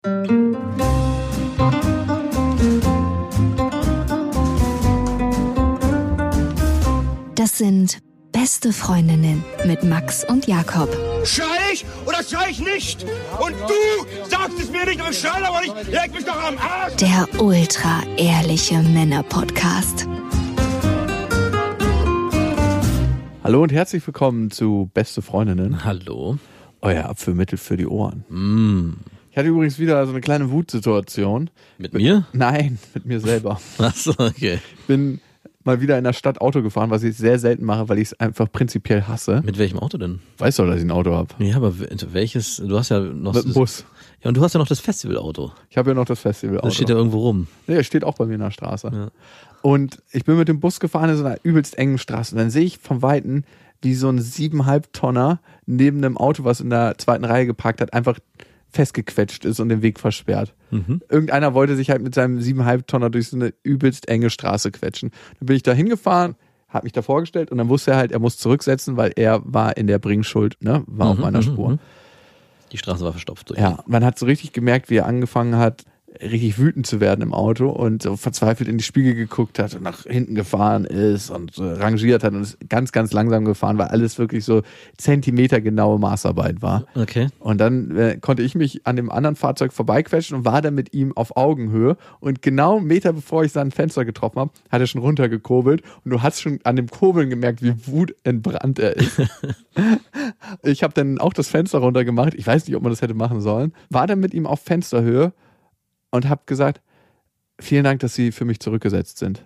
Das sind Beste Freundinnen mit Max und Jakob. Schrei ich oder schrei ich nicht? Und du sagst es mir nicht, aber ich schrei aber nicht. Leg mich doch am Arsch. Der ultra-ehrliche Männer-Podcast. Hallo und herzlich willkommen zu Beste Freundinnen. Hallo. Euer Abführmittel für die Ohren. Mm. Ich hatte übrigens wieder so eine kleine Wutsituation. Mit mir? Nein, mit mir selber. Achso, okay. Ich bin mal wieder in der Stadt Auto gefahren, was ich sehr selten mache, weil ich es einfach prinzipiell hasse. Mit welchem Auto denn? Weißt du, dass ich ein Auto habe? Ja, aber welches? Du hast ja noch Mit dem Bus. Ja, und du hast ja noch das Festivalauto. Ich habe ja noch das Festivalauto. Das steht ja irgendwo rum. Nee, das steht auch bei mir in der Straße. Ja. Und ich bin mit dem Bus gefahren in so einer übelst engen Straße. Und dann sehe ich vom Weiten, wie so ein 7,5 Tonner neben einem Auto, was in der zweiten Reihe geparkt hat, einfach festgequetscht ist und den Weg versperrt. Irgendeiner wollte sich halt mit seinem 7,5 Tonner durch so eine übelst enge Straße quetschen. Dann bin ich da hingefahren, habe mich da vorgestellt und dann wusste er halt, er muss zurücksetzen, weil er war in der Bringschuld, ne, war auf meiner Spur. Die Straße war verstopft. Durch. Ja, man hat so richtig gemerkt, wie er angefangen hat, richtig wütend zu werden im Auto und so verzweifelt in die Spiegel geguckt hat und nach hinten gefahren ist und so rangiert hat und ist ganz, ganz langsam gefahren, weil alles wirklich so zentimetergenaue Maßarbeit war. Okay. Und dann konnte ich mich an dem anderen Fahrzeug vorbeiquetschen und war dann mit ihm auf Augenhöhe und genau einen Meter bevor ich sein Fenster getroffen habe, hat er schon runtergekurbelt und du hast schon an dem Kurbeln gemerkt, wie wutentbrannt er ist. Ich habe dann auch das Fenster runtergemacht, ich weiß nicht, ob man das hätte machen sollen, war dann mit ihm auf Fensterhöhe und habe gesagt, vielen Dank, dass Sie für mich zurückgesetzt sind.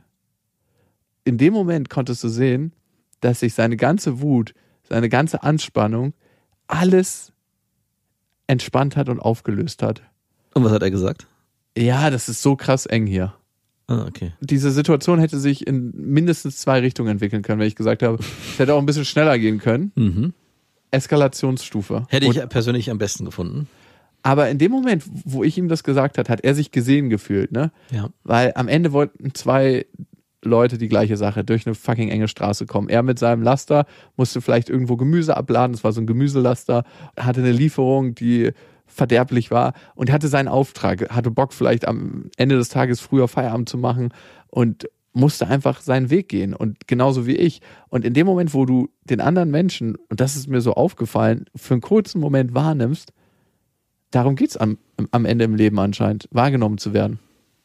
In dem Moment konntest du sehen, dass sich seine ganze Wut, seine ganze Anspannung, alles entspannt hat und aufgelöst hat. Und was hat er gesagt? Ja, das ist so krass eng hier. Ah, okay. Diese Situation hätte sich in mindestens 2 Richtungen entwickeln können, wenn ich gesagt habe, es hätte auch ein bisschen schneller gehen können. Eskalationsstufe. Hätte ich persönlich am besten gefunden. Aber in dem Moment, wo ich ihm das gesagt habe, hat er sich gesehen gefühlt, ne? Ja. Weil am Ende wollten 2 Leute die gleiche Sache, durch eine fucking enge Straße kommen. Er mit seinem Laster musste vielleicht irgendwo Gemüse abladen, das war so ein Gemüselaster, hatte eine Lieferung, die verderblich war und hatte seinen Auftrag, hatte Bock vielleicht am Ende des Tages früher Feierabend zu machen und musste einfach seinen Weg gehen und genauso wie ich. Und in dem Moment, wo du den anderen Menschen, und das ist mir so aufgefallen, für einen kurzen Moment wahrnimmst, darum geht's am Ende im Leben anscheinend, wahrgenommen zu werden.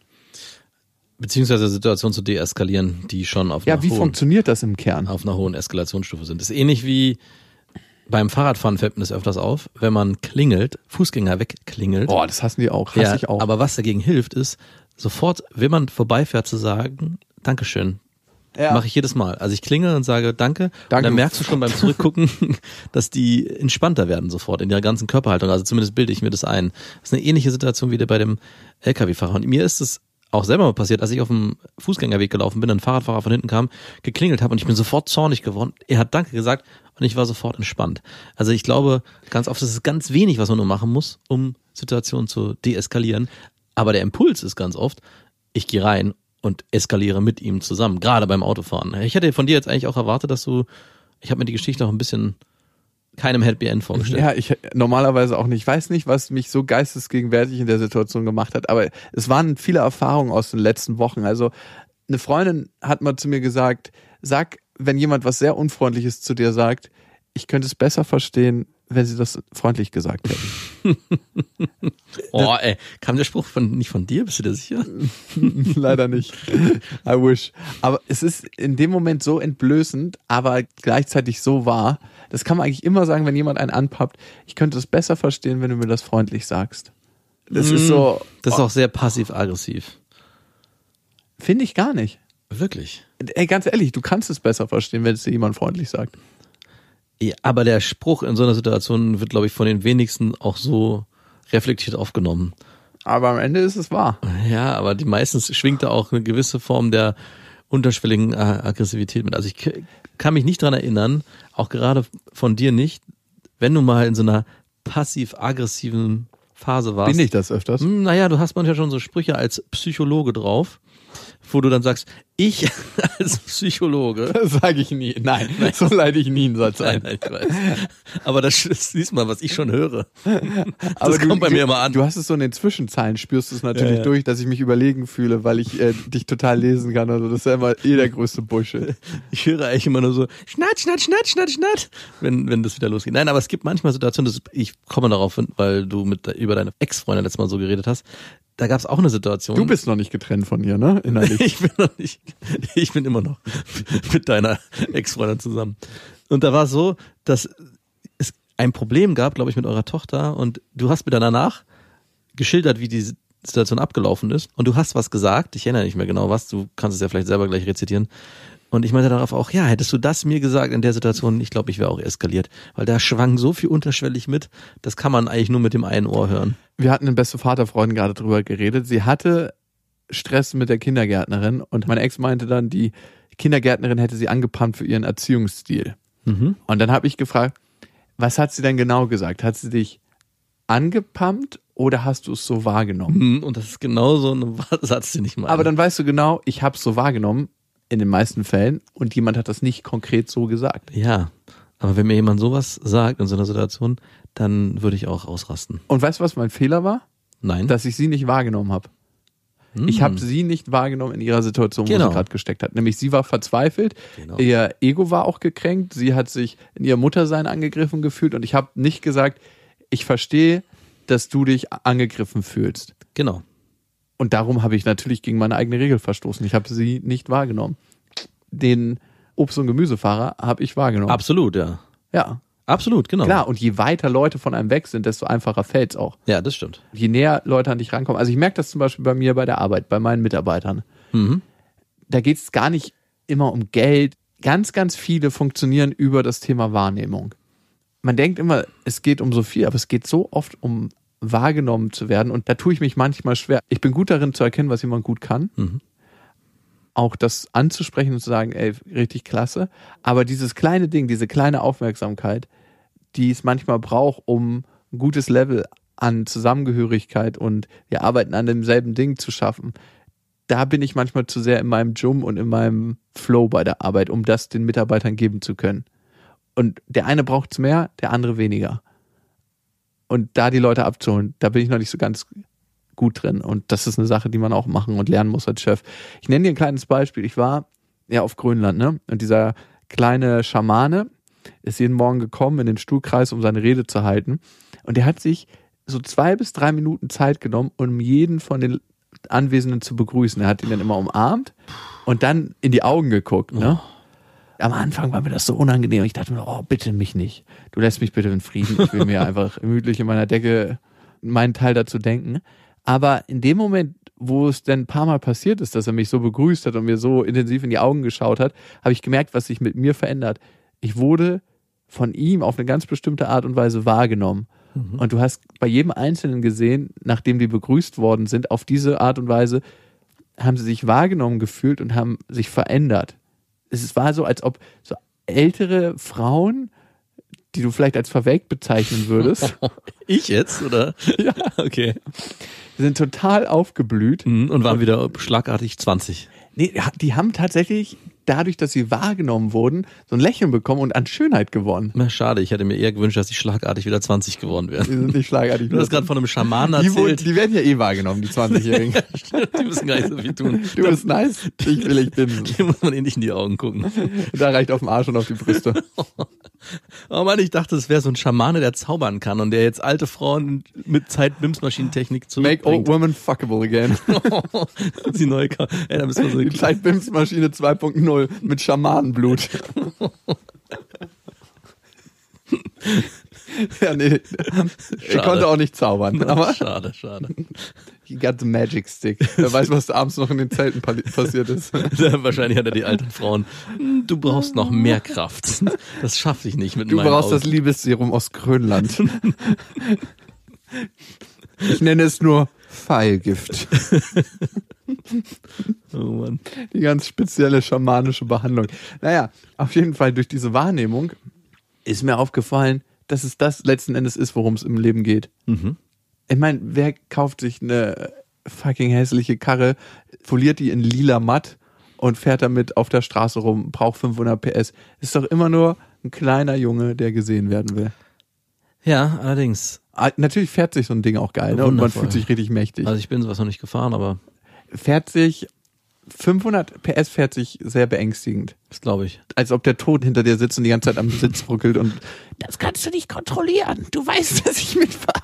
Beziehungsweise Situation zu deeskalieren, die schon auf Ja, wie funktioniert das im Kern? auf einer hohen Eskalationsstufe sind. Das ist ähnlich wie beim Fahrradfahren, fällt mir das öfters auf, wenn man klingelt, Fußgänger wegklingelt. Boah, das hassen die auch, hasse ich auch. Aber was dagegen hilft, ist sofort, wenn man vorbeifährt, zu sagen, Dankeschön. Ja. Mache ich jedes Mal. Also ich klingel und sage Danke. Und Danke. dann merkst du schon beim Zurückgucken, dass die entspannter werden sofort in ihrer ganzen Körperhaltung. Also zumindest bilde ich mir das ein. Das ist eine ähnliche Situation wie bei dem LKW-Fahrer. Und mir ist es auch selber mal passiert, als ich auf dem Fußgängerweg gelaufen bin, ein Fahrradfahrer von hinten kam, geklingelt habe und ich bin sofort zornig geworden. Er hat Danke gesagt und ich war sofort entspannt. Also ich glaube, ganz oft ist es ganz wenig, was man nur machen muss, um Situationen zu deeskalieren. Aber der Impuls ist ganz oft, ich gehe rein und eskaliere mit ihm zusammen, gerade beim Autofahren. Ich hätte von dir jetzt eigentlich auch erwartet, dass ich habe mir die Geschichte auch ein bisschen keinem Happy End vorgestellt. Ja, ich normalerweise auch nicht. Ich weiß nicht, was mich so geistesgegenwärtig in der Situation gemacht hat, aber es waren viele Erfahrungen aus den letzten Wochen. Also eine Freundin hat mal zu mir gesagt, sag, wenn jemand was sehr Unfreundliches zu dir sagt, ich könnte es besser verstehen, wenn sie das freundlich gesagt hätten. Oh, ey, kam der Spruch nicht von dir? Bist du dir sicher? Leider nicht. I wish. Aber es ist in dem Moment so entblößend, aber gleichzeitig so wahr. Das kann man eigentlich immer sagen, wenn jemand einen anpappt. Ich könnte es besser verstehen, wenn du mir das freundlich sagst. Das ist so. Das ist auch sehr passiv-aggressiv. Finde ich gar nicht. Wirklich? Ey, ganz ehrlich, du kannst es besser verstehen, wenn es dir jemand freundlich sagt. Ja, aber der Spruch in so einer Situation wird, glaube ich, von den wenigsten auch so reflektiert aufgenommen. Aber am Ende ist es wahr. Ja, aber die meistens schwingt da auch eine gewisse Form der unterschwelligen Aggressivität mit. Also ich kann mich nicht dran erinnern, auch gerade von dir nicht, wenn du mal in so einer passiv-aggressiven Phase warst. Bin ich das öfters? Naja, du hast manchmal schon so Sprüche als Psychologe drauf, wo du dann sagst, ich als Psychologe. Das sage ich nie. Nein, so leite ich nie einen Satz ein. Nein, ich weiß. Aber das siehst mal, was ich schon höre. Aber Das kommt bei mir immer an. Du hast es so in den Zwischenzeilen, spürst du es natürlich durch, dass ich mich überlegen fühle, weil ich dich total lesen kann. Also das ist ja immer der größte Bullshit. Ich höre eigentlich immer nur so, schnatt, wenn das wieder losgeht. Nein, aber es gibt manchmal Situationen, ich komme darauf hin, weil du über deine Ex-Freundin letztes Mal so geredet hast. Da gab es auch eine Situation. Du bist noch nicht getrennt von ihr, ne? Innerlich. Ich bin immer noch mit deiner Ex-Freundin zusammen. Und da war es so, dass es ein Problem gab, glaube ich, mit eurer Tochter und du hast mir dann danach geschildert, wie die Situation abgelaufen ist und du hast was gesagt, ich erinnere nicht mehr genau was, du kannst es ja vielleicht selber gleich rezitieren. Und ich meinte darauf auch, ja, hättest du das mir gesagt in der Situation, ich glaube, ich wäre auch eskaliert. Weil da schwang so viel unterschwellig mit, das kann man eigentlich nur mit dem einen Ohr hören. Wir hatten in beste Vaterfreundin gerade drüber geredet. Sie hatte Stress mit der Kindergärtnerin und meine Ex meinte dann, die Kindergärtnerin hätte sie angepammt für ihren Erziehungsstil. Mhm. Und dann habe ich gefragt, was hat sie denn genau gesagt? Hat sie dich angepammt oder hast du es so wahrgenommen? Und das ist genau so ein Satz, den ich meine. Aber dann weißt du genau, ich habe es so wahrgenommen, in den meisten Fällen, und jemand hat das nicht konkret so gesagt. Ja, aber wenn mir jemand sowas sagt in so einer Situation, dann würde ich auch ausrasten. Und weißt du, was mein Fehler war? Nein. Dass ich sie nicht wahrgenommen habe. Ich habe sie nicht wahrgenommen in ihrer Situation, wo sie gerade gesteckt hat. Nämlich sie war verzweifelt, ihr Ego war auch gekränkt, sie hat sich in ihr Muttersein angegriffen gefühlt und ich habe nicht gesagt, ich verstehe, dass du dich angegriffen fühlst. Genau. Und darum habe ich natürlich gegen meine eigene Regel verstoßen. Ich habe sie nicht wahrgenommen. Den Obst- und Gemüsefahrer habe ich wahrgenommen. Absolut, ja. Ja. Absolut, genau. Klar, und je weiter Leute von einem weg sind, desto einfacher fällt's auch. Ja, das stimmt. Je näher Leute an dich rankommen. Also ich merke das zum Beispiel bei mir bei der Arbeit, bei meinen Mitarbeitern. Mhm. Da geht's gar nicht immer um Geld. Ganz, ganz viele funktionieren über das Thema Wahrnehmung. Man denkt immer, es geht um so viel, aber es geht so oft um wahrgenommen zu werden und da tue ich mich manchmal schwer. Ich bin gut darin zu erkennen, was jemand gut kann. Mhm. Auch das anzusprechen und zu sagen, ey, richtig klasse. Aber dieses kleine Ding, diese kleine Aufmerksamkeit, die es manchmal braucht, um ein gutes Level an Zusammengehörigkeit und wir arbeiten an demselben Ding zu schaffen, da bin ich manchmal zu sehr in meinem Jum und in meinem Flow bei der Arbeit, um das den Mitarbeitern geben zu können. Und der eine braucht es mehr, der andere weniger. Und da die Leute abzuholen, da bin ich noch nicht so ganz gut drin. Und das ist eine Sache, die man auch machen und lernen muss als Chef. Ich nenne dir ein kleines Beispiel. Ich war ja auf Grönland, ne? Und dieser kleine Schamane ist jeden Morgen gekommen in den Stuhlkreis, um seine Rede zu halten. Und der hat sich so 2 bis 3 Minuten Zeit genommen, um jeden von den Anwesenden zu begrüßen. Er hat ihn dann immer umarmt und dann in die Augen geguckt, ne? Am Anfang war mir das so unangenehm. Ich dachte mir, oh, bitte mich nicht. Du lässt mich bitte in Frieden. Ich will mir einfach gemütlich in meiner Decke meinen Teil dazu denken. Aber in dem Moment, wo es dann ein paar Mal passiert ist, dass er mich so begrüßt hat und mir so intensiv in die Augen geschaut hat, habe ich gemerkt, was sich mit mir verändert. Ich wurde von ihm auf eine ganz bestimmte Art und Weise wahrgenommen. Mhm. Und du hast bei jedem Einzelnen gesehen, nachdem die begrüßt worden sind, auf diese Art und Weise haben sie sich wahrgenommen gefühlt und haben sich verändert. Es war so, als ob so ältere Frauen, die du vielleicht als verwelkt bezeichnen würdest. Ich jetzt, oder? Ja. Okay. Die sind total aufgeblüht. Und waren wieder schlagartig 20. Nee, die haben tatsächlich, dadurch, dass sie wahrgenommen wurden, so ein Lächeln bekommen und an Schönheit gewonnen. Na, schade, ich hätte mir eher gewünscht, dass die schlagartig wieder 20 geworden wären. Die sind nicht schlagartig. Du hast gerade von einem Schamanen erzählt. Die werden ja eh wahrgenommen, die 20-Jährigen. Die müssen gar nicht so viel tun. Du bist nice, ich will ich bin. Hier muss man eh nicht in die Augen gucken. Da reicht auf den Arsch und auf die Brüste. Oh Mann, ich dachte, es wäre so ein Schamane, der zaubern kann und der jetzt alte Frauen mit Zeit-Bims-Maschinentechnik zurückbringt. Make old women fuckable again. Das ist die neue da müssen wir so die Zeit-Bims-Maschine 2.0 mit Schamanenblut. Ja, nee. Er konnte auch nicht zaubern. Aber schade. He got the magic stick. Wer weiß, was da abends noch in den Zelten passiert ist. Wahrscheinlich hat er die alten Frauen. Du brauchst noch mehr Kraft. Das schaffe ich nicht mit meinen Augen. Du brauchst das Liebesserum aus Grönland. Ich nenne es nur Pfeilgift. Oh Mann. Die ganz spezielle schamanische Behandlung. Naja, auf jeden Fall durch diese Wahrnehmung ist mir aufgefallen, dass es das letzten Endes ist, worum es im Leben geht. Mhm. Ich meine, wer kauft sich eine fucking hässliche Karre, foliert die in lila matt und fährt damit auf der Straße rum, braucht 500 PS. Ist doch immer nur ein kleiner Junge, der gesehen werden will. Ja, allerdings. Natürlich fährt sich so ein Ding auch geil, ne? Und man fühlt sich richtig mächtig. Also ich bin sowas noch nicht gefahren, aber... 500 PS fährt sich sehr beängstigend. Das glaube ich. Als ob der Tod hinter dir sitzt und die ganze Zeit am Sitz ruckelt und das kannst du nicht kontrollieren. Du weißt, dass ich mitfahre.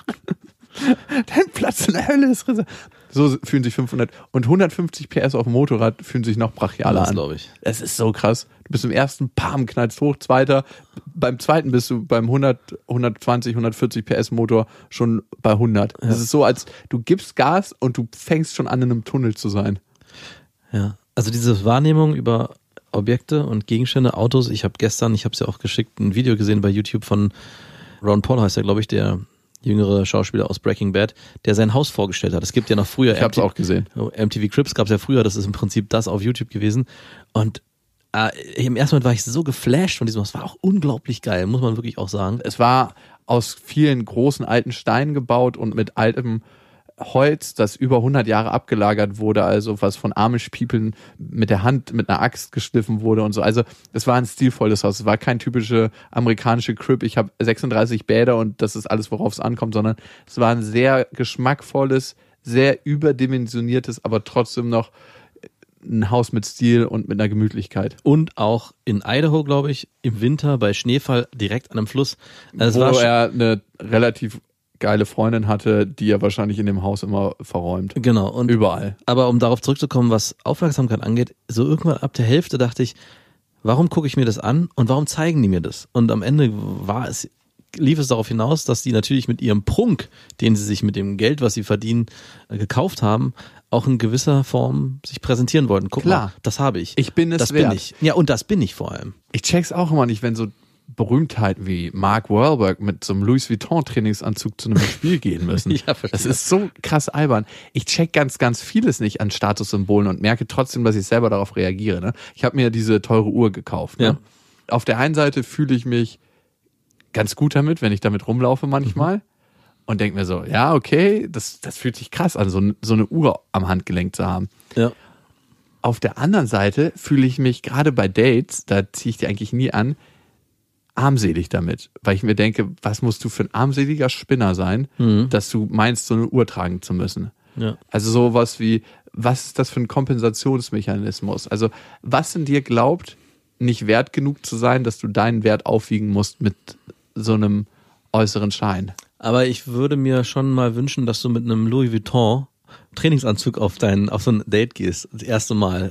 Dein Platz in der Hölle ist reserviert. So fühlen sich 500 und 150 PS auf dem Motorrad fühlen sich noch brachialer an. Das glaube ich. Es ist so krass. Du bist im ersten, knallst hoch, zweiter. Beim zweiten bist du beim 120, 140 PS Motor schon bei 100. Es ist so, als du gibst Gas und du fängst schon an, in einem Tunnel zu sein. Ja, also diese Wahrnehmung über Objekte und Gegenstände, Autos. Ich habe es ja auch geschickt, ein Video gesehen bei YouTube von Ron Paul, heißt er, glaube ich, der jüngere Schauspieler aus Breaking Bad, der sein Haus vorgestellt hat. Es gibt ja noch früher... Ich habe es auch gesehen. MTV Cribs gab es ja früher, das ist im Prinzip das auf YouTube gewesen. Und im ersten Moment war ich so geflasht von diesem Haus. Es war auch unglaublich geil, muss man wirklich auch sagen. Es war aus vielen großen alten Steinen gebaut und mit altem Holz, das über 100 Jahre abgelagert wurde, also was von Amish-People mit der Hand, mit einer Axt geschliffen wurde und so. Also es war ein stilvolles Haus. Es war kein typische amerikanische Crib, ich habe 36 Bäder und das ist alles, worauf es ankommt, sondern es war ein sehr geschmackvolles, sehr überdimensioniertes, aber trotzdem noch ein Haus mit Stil und mit einer Gemütlichkeit. Und auch in Idaho, glaube ich, im Winter bei Schneefall direkt an einem Fluss. Also wo er eine relativ geile Freundin hatte, die er wahrscheinlich in dem Haus immer verräumt. Genau. Und überall. Aber um darauf zurückzukommen, was Aufmerksamkeit angeht, so irgendwann ab der Hälfte dachte ich, warum gucke ich mir das an und warum zeigen die mir das? Und am Ende lief es darauf hinaus, dass die natürlich mit ihrem Prunk, den sie sich mit dem Geld, was sie verdienen, gekauft haben, auch in gewisser Form sich präsentieren wollten. Guck mal, das habe ich. Ich bin es das wert. Bin ich. Ja, und das bin ich vor allem. Ich check's auch immer nicht, wenn so Berühmtheiten wie Mark Wahlberg mit so einem Louis Vuitton Trainingsanzug zu einem Spiel gehen müssen. Ja, verstehe. Das ist so krass albern. Ich check ganz, ganz vieles nicht an Statussymbolen und merke trotzdem, dass ich selber darauf reagiere. Ne? Ich habe mir diese teure Uhr gekauft. Ne? Ja. Auf der einen Seite fühle ich mich ganz gut damit, wenn ich damit rumlaufe manchmal und denke mir so, ja, okay, das fühlt sich krass an, so eine Uhr am Handgelenk zu haben. Ja. Auf der anderen Seite fühle ich mich gerade bei Dates, da ziehe ich die eigentlich nie an, armselig damit, weil ich mir denke, was musst du für ein armseliger Spinner sein, dass du meinst, so eine Uhr tragen zu müssen. Ja. Also sowas wie, was ist das für ein Kompensationsmechanismus? Also was in dir glaubt, nicht wert genug zu sein, dass du deinen Wert aufwiegen musst mit so einem äußeren Schein? Aber ich würde mir schon mal wünschen, dass du mit einem Louis Vuitton Trainingsanzug auf so ein Date gehst, das erste Mal.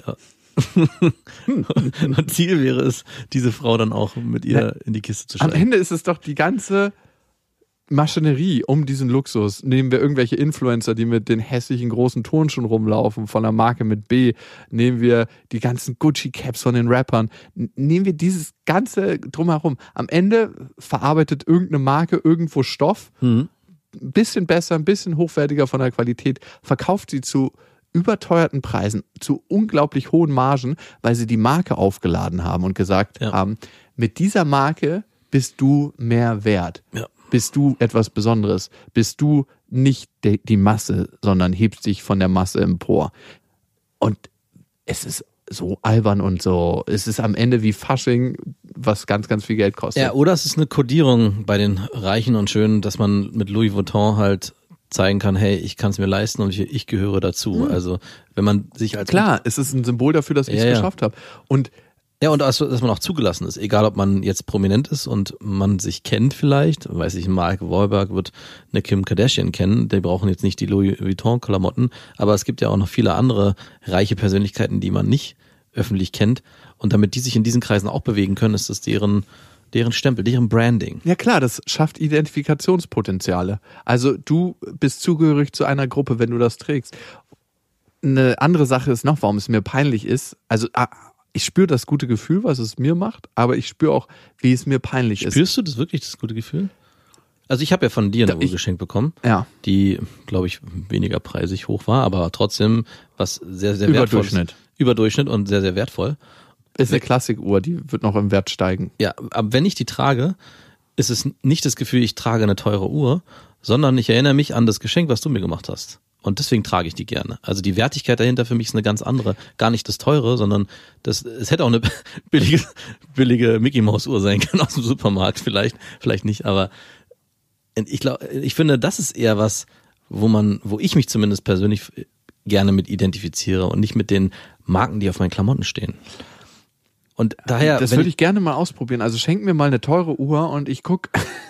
Und Ziel wäre es, diese Frau dann auch mit ihr in die Kiste zu steigen. Am Ende ist es doch die ganze Maschinerie um diesen Luxus. Nehmen wir irgendwelche Influencer, die mit den hässlichen großen Turnschuhen rumlaufen, von der Marke mit B. Nehmen wir die ganzen Gucci-Caps von den Rappern. Nehmen wir dieses ganze drumherum. Am Ende verarbeitet irgendeine Marke irgendwo Stoff, ein bisschen besser, ein bisschen hochwertiger von der Qualität, verkauft sie zu überteuerten Preisen, zu unglaublich hohen Margen, weil sie die Marke aufgeladen haben und gesagt haben, mit dieser Marke bist du mehr wert. Ja. Bist du etwas Besonderes. Bist du nicht die Masse, sondern hebst dich von der Masse empor. Und es ist so albern und so. Es ist am Ende wie Fasching, was ganz, ganz viel Geld kostet. Ja, oder es ist eine Kodierung bei den Reichen und Schönen, dass man mit Louis Vuitton halt zeigen kann, hey, ich kann es mir leisten und ich gehöre dazu. Also wenn man sich als... Klar, es ist ein Symbol dafür, dass ich es geschafft habe. Und dass man auch zugelassen ist, egal ob man jetzt prominent ist und man sich kennt vielleicht, weiß ich, Mark Wahlberg wird eine Kim Kardashian kennen, die brauchen jetzt nicht die Louis Vuitton-Klamotten, aber es gibt ja auch noch viele andere reiche Persönlichkeiten, die man nicht öffentlich kennt und damit die sich in diesen Kreisen auch bewegen können, ist das deren Stempel, deren Branding. Ja klar, das schafft Identifikationspotenziale. Also du bist zugehörig zu einer Gruppe, wenn du das trägst. Eine andere Sache ist noch, warum es mir peinlich ist, also ich spüre das gute Gefühl, was es mir macht, aber ich spüre auch, wie es mir peinlich ist. Spürst du das wirklich, das gute Gefühl? Also ich habe ja von dir eine Uhr geschenkt bekommen, die, glaube ich, weniger preisig hoch war, aber trotzdem was sehr, sehr wertvoll ist. Überdurchschnitt und sehr, sehr wertvoll. Ist eine Klassikuhr, die wird noch im Wert steigen. Ja, aber wenn ich die trage, ist es nicht das Gefühl, ich trage eine teure Uhr, sondern ich erinnere mich an das Geschenk, was du mir gemacht hast. Und deswegen trage ich die gerne. Also die Wertigkeit dahinter für mich ist eine ganz andere. Gar nicht das Teure, sondern es hätte auch eine billige Mickey-Maus-Uhr sein können aus dem Supermarkt. Vielleicht nicht, aber ich finde, das ist eher was, wo ich mich zumindest persönlich gerne mit identifiziere und nicht mit den Marken, die auf meinen Klamotten stehen. Und daher. Das würde ich gerne mal ausprobieren. Also schenk mir mal eine teure Uhr und ich guck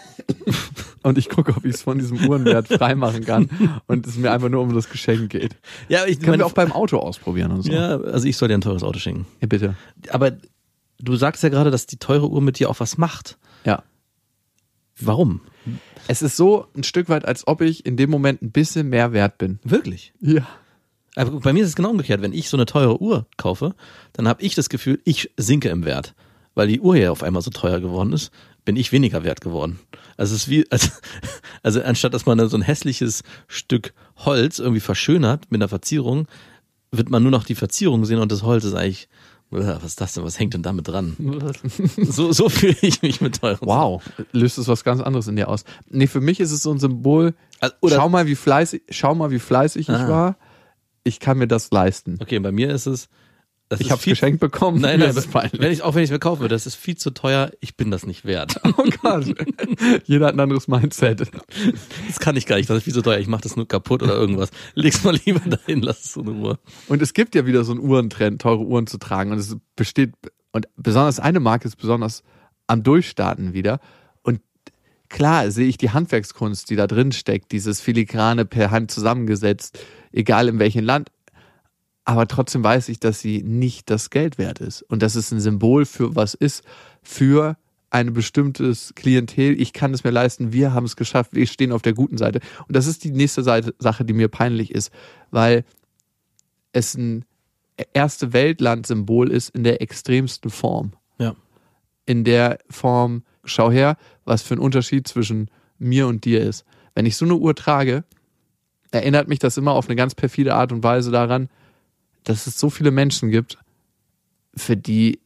ob ich es von diesem Uhrenwert freimachen kann und es mir einfach nur um das Geschenk geht. Ja, können wir auch beim Auto ausprobieren und so. Ja, also ich soll dir ein teures Auto schenken. Ja, bitte. Aber du sagst ja gerade, dass die teure Uhr mit dir auch was macht. Ja. Warum? Es ist so ein Stück weit, als ob ich in dem Moment ein bisschen mehr wert bin. Wirklich? Ja. Aber bei mir ist es genau umgekehrt. Wenn ich so eine teure Uhr kaufe, dann habe ich das Gefühl, ich sinke im Wert. Weil die Uhr ja auf einmal so teuer geworden ist, bin ich weniger wert geworden. Also es ist wie, also anstatt dass man so ein hässliches Stück Holz irgendwie verschönert mit einer Verzierung, wird man nur noch die Verzierung sehen und das Holz ist eigentlich, was ist das denn, was hängt denn damit dran? So fühle ich mich mit teuren Wow, löst es was ganz anderes in dir aus. Nee, für mich ist es so ein Symbol, schau mal, wie fleißig ich war, ich kann mir das leisten. Okay, bei mir ist es, ich habe es geschenkt bekommen. Nein, wenn ich es mir kaufe, das ist viel zu teuer, ich bin das nicht wert. Oh Gott. Jeder hat ein anderes Mindset. Das kann ich gar nicht, das ist viel zu teuer, ich mache das nur kaputt oder irgendwas. Leg's mal lieber dahin, lass es so eine Ruhe. Und es gibt ja wieder so einen Uhrentrend, teure Uhren zu tragen und es besteht, und besonders eine Marke ist besonders am Durchstarten wieder. Und klar sehe ich die Handwerkskunst, die da drin steckt, dieses Filigrane per Hand zusammengesetzt, egal in welchem Land. Aber trotzdem weiß ich, dass sie nicht das Geld wert ist. Und dass es ein Symbol für was ist, für ein bestimmtes Klientel. Ich kann es mir leisten, wir haben es geschafft, wir stehen auf der guten Seite. Und das ist die nächste Sache, die mir peinlich ist, weil es ein erste Weltland-Symbol ist in der extremsten Form. Ja. In der Form, schau her, was für ein Unterschied zwischen mir und dir ist. Wenn ich so eine Uhr trage, erinnert mich das immer auf eine ganz perfide Art und Weise daran, dass es so viele Menschen gibt, für die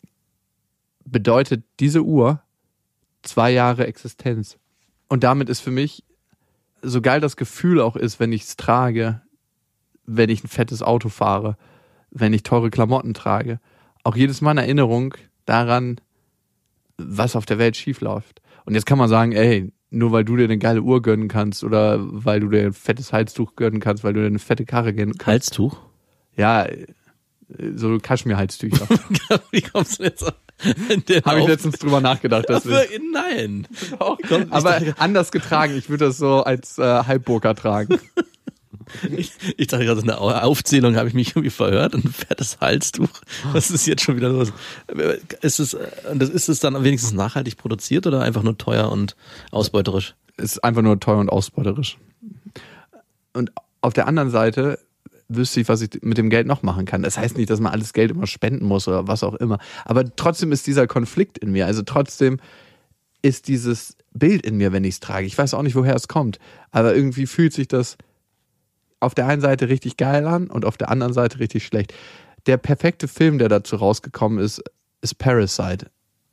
bedeutet diese Uhr 2 Jahre Existenz. Und damit ist für mich, so geil das Gefühl auch ist, wenn ich es trage, wenn ich ein fettes Auto fahre, wenn ich teure Klamotten trage, auch jedes Mal eine Erinnerung daran, was auf der Welt schief läuft. Und jetzt kann man sagen, ey, nur weil du dir eine geile Uhr gönnen kannst oder weil du dir ein fettes Halstuch gönnen kannst, weil du dir eine fette Karre gönnen kannst. Halstuch? Ja, so Kaschmir-Halstücher. Wie kommst du jetzt auf? Habe ich letztens drüber nachgedacht. Deswegen. Nein. Aber anders getragen. Ich würde das so als Halbburger tragen. Ich dachte gerade, in der Aufzählung habe ich mich irgendwie verhört. Ein fettes Halstuch. Was ist jetzt schon wieder los? Ist es dann wenigstens nachhaltig produziert oder einfach nur teuer und ausbeuterisch? Es ist einfach nur teuer und ausbeuterisch. Und auf der anderen Seite wüsste ich, was ich mit dem Geld noch machen kann. Das heißt nicht, dass man alles Geld immer spenden muss oder was auch immer. Aber trotzdem ist dieser Konflikt in mir. Also trotzdem ist dieses Bild in mir, wenn ich es trage. Ich weiß auch nicht, woher es kommt. Aber irgendwie fühlt sich das auf der einen Seite richtig geil an und auf der anderen Seite richtig schlecht. Der perfekte Film, der dazu rausgekommen ist Parasite.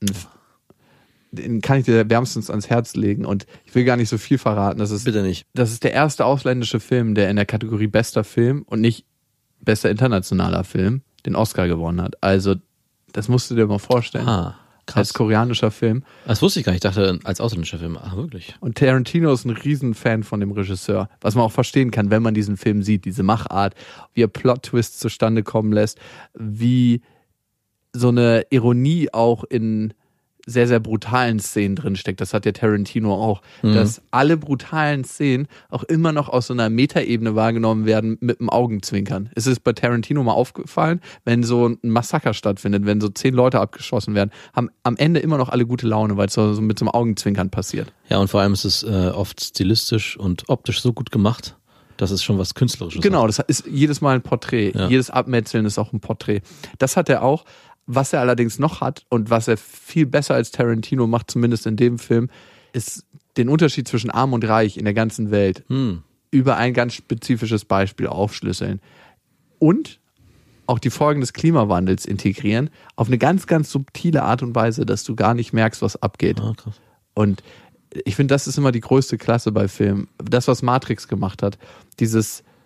Den kann ich dir wärmstens ans Herz legen und ich will gar nicht so viel verraten. Bitte nicht. Das ist der erste ausländische Film, der in der Kategorie bester Film und nicht bester internationaler Film den Oscar gewonnen hat. Also das musst du dir mal vorstellen. Krass. Als koreanischer Film. Das wusste ich gar nicht. Ich dachte, als ausländischer Film. Ach, wirklich? Und Tarantino ist ein Riesenfan von dem Regisseur. Was man auch verstehen kann, wenn man diesen Film sieht. Diese Machart, wie er Plot-Twists zustande kommen lässt, wie so eine Ironie auch in sehr, sehr brutalen Szenen drinsteckt. Das hat ja Tarantino auch. Dass alle brutalen Szenen auch immer noch aus so einer Metaebene wahrgenommen werden mit dem Augenzwinkern. Es ist bei Tarantino mal aufgefallen, wenn so ein Massaker stattfindet, wenn so 10 Leute abgeschossen werden, haben am Ende immer noch alle gute Laune, weil es so mit so einem Augenzwinkern passiert. Ja, und vor allem ist es oft stilistisch und optisch so gut gemacht, dass es schon was Künstlerisches Genau, das ist jedes Mal ein Porträt. Ja. Jedes Abmetzeln ist auch ein Porträt. Das hat er auch. Was er allerdings noch hat und was er viel besser als Tarantino macht, zumindest in dem Film, ist den Unterschied zwischen Arm und Reich in der ganzen Welt über ein ganz spezifisches Beispiel aufschlüsseln. Und auch die Folgen des Klimawandels integrieren auf eine ganz, ganz subtile Art und Weise, dass du gar nicht merkst, was abgeht. Ah, krass. Und ich finde, das ist immer die größte Klasse bei Filmen. Das, was Matrix gemacht hat, dieses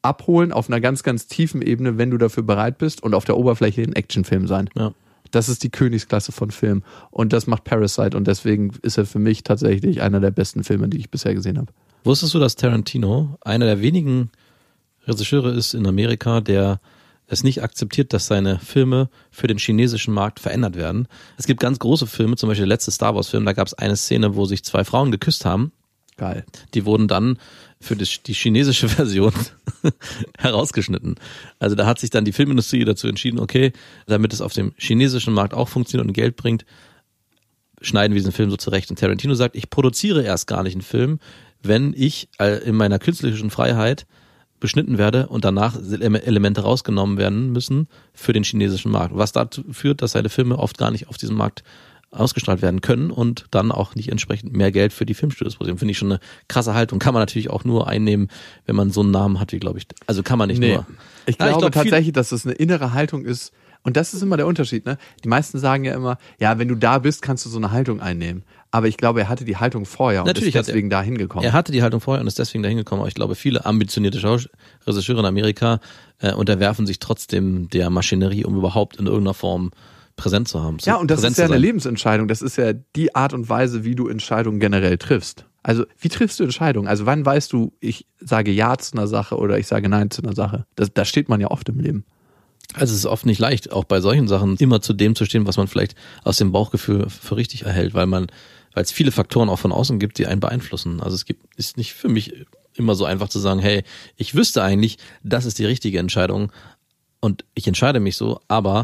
abholen auf einer ganz, ganz tiefen Ebene, wenn du dafür bereit bist, und auf der Oberfläche ein Actionfilm sein. Ja. Das ist die Königsklasse von Film. Und das macht Parasite, und deswegen ist er für mich tatsächlich einer der besten Filme, die ich bisher gesehen habe. Wusstest du, dass Tarantino einer der wenigen Regisseure ist in Amerika, der es nicht akzeptiert, dass seine Filme für den chinesischen Markt verändert werden? Es gibt ganz große Filme, zum Beispiel der letzte Star Wars Film, da gab es eine Szene, wo sich 2 Frauen geküsst haben. Geil. Die wurden dann für die chinesische Version herausgeschnitten. Also da hat sich dann die Filmindustrie dazu entschieden, okay, damit es auf dem chinesischen Markt auch funktioniert und Geld bringt, schneiden wir diesen Film so zurecht. Und Tarantino sagt, ich produziere erst gar nicht einen Film, wenn ich in meiner künstlerischen Freiheit beschnitten werde und danach Elemente rausgenommen werden müssen für den chinesischen Markt. Was dazu führt, dass seine Filme oft gar nicht auf diesem Markt ausgestrahlt werden können und dann auch nicht entsprechend mehr Geld für die Filmstudios produzieren. Finde ich schon eine krasse Haltung. Kann man natürlich auch nur einnehmen, wenn man so einen Namen hat, wie glaube ich. Also kann man nicht nur. Ich glaube tatsächlich, dass das eine innere Haltung ist. Und das ist immer der Unterschied, ne? Die meisten sagen ja immer, ja, wenn du da bist, kannst du so eine Haltung einnehmen. Aber ich glaube, er hatte die Haltung vorher und natürlich ist deswegen da hingekommen. Er hatte die Haltung vorher und ist deswegen da hingekommen. Aber ich glaube, viele ambitionierte Regisseure in Amerika unterwerfen sich trotzdem der Maschinerie, um überhaupt in irgendeiner Form präsent zu haben. Ja, und das ist ja eine Lebensentscheidung. Das ist ja die Art und Weise, wie du Entscheidungen generell triffst. Also, wie triffst du Entscheidungen? Also, wann weißt du, ich sage Ja zu einer Sache oder ich sage Nein zu einer Sache? Da steht man ja oft im Leben. Also, es ist oft nicht leicht, auch bei solchen Sachen immer zu dem zu stehen, was man vielleicht aus dem Bauchgefühl für richtig erhält, weil es viele Faktoren auch von außen gibt, die einen beeinflussen. Also, ist nicht für mich immer so einfach zu sagen, hey, ich wüsste eigentlich, das ist die richtige Entscheidung und ich entscheide mich so, aber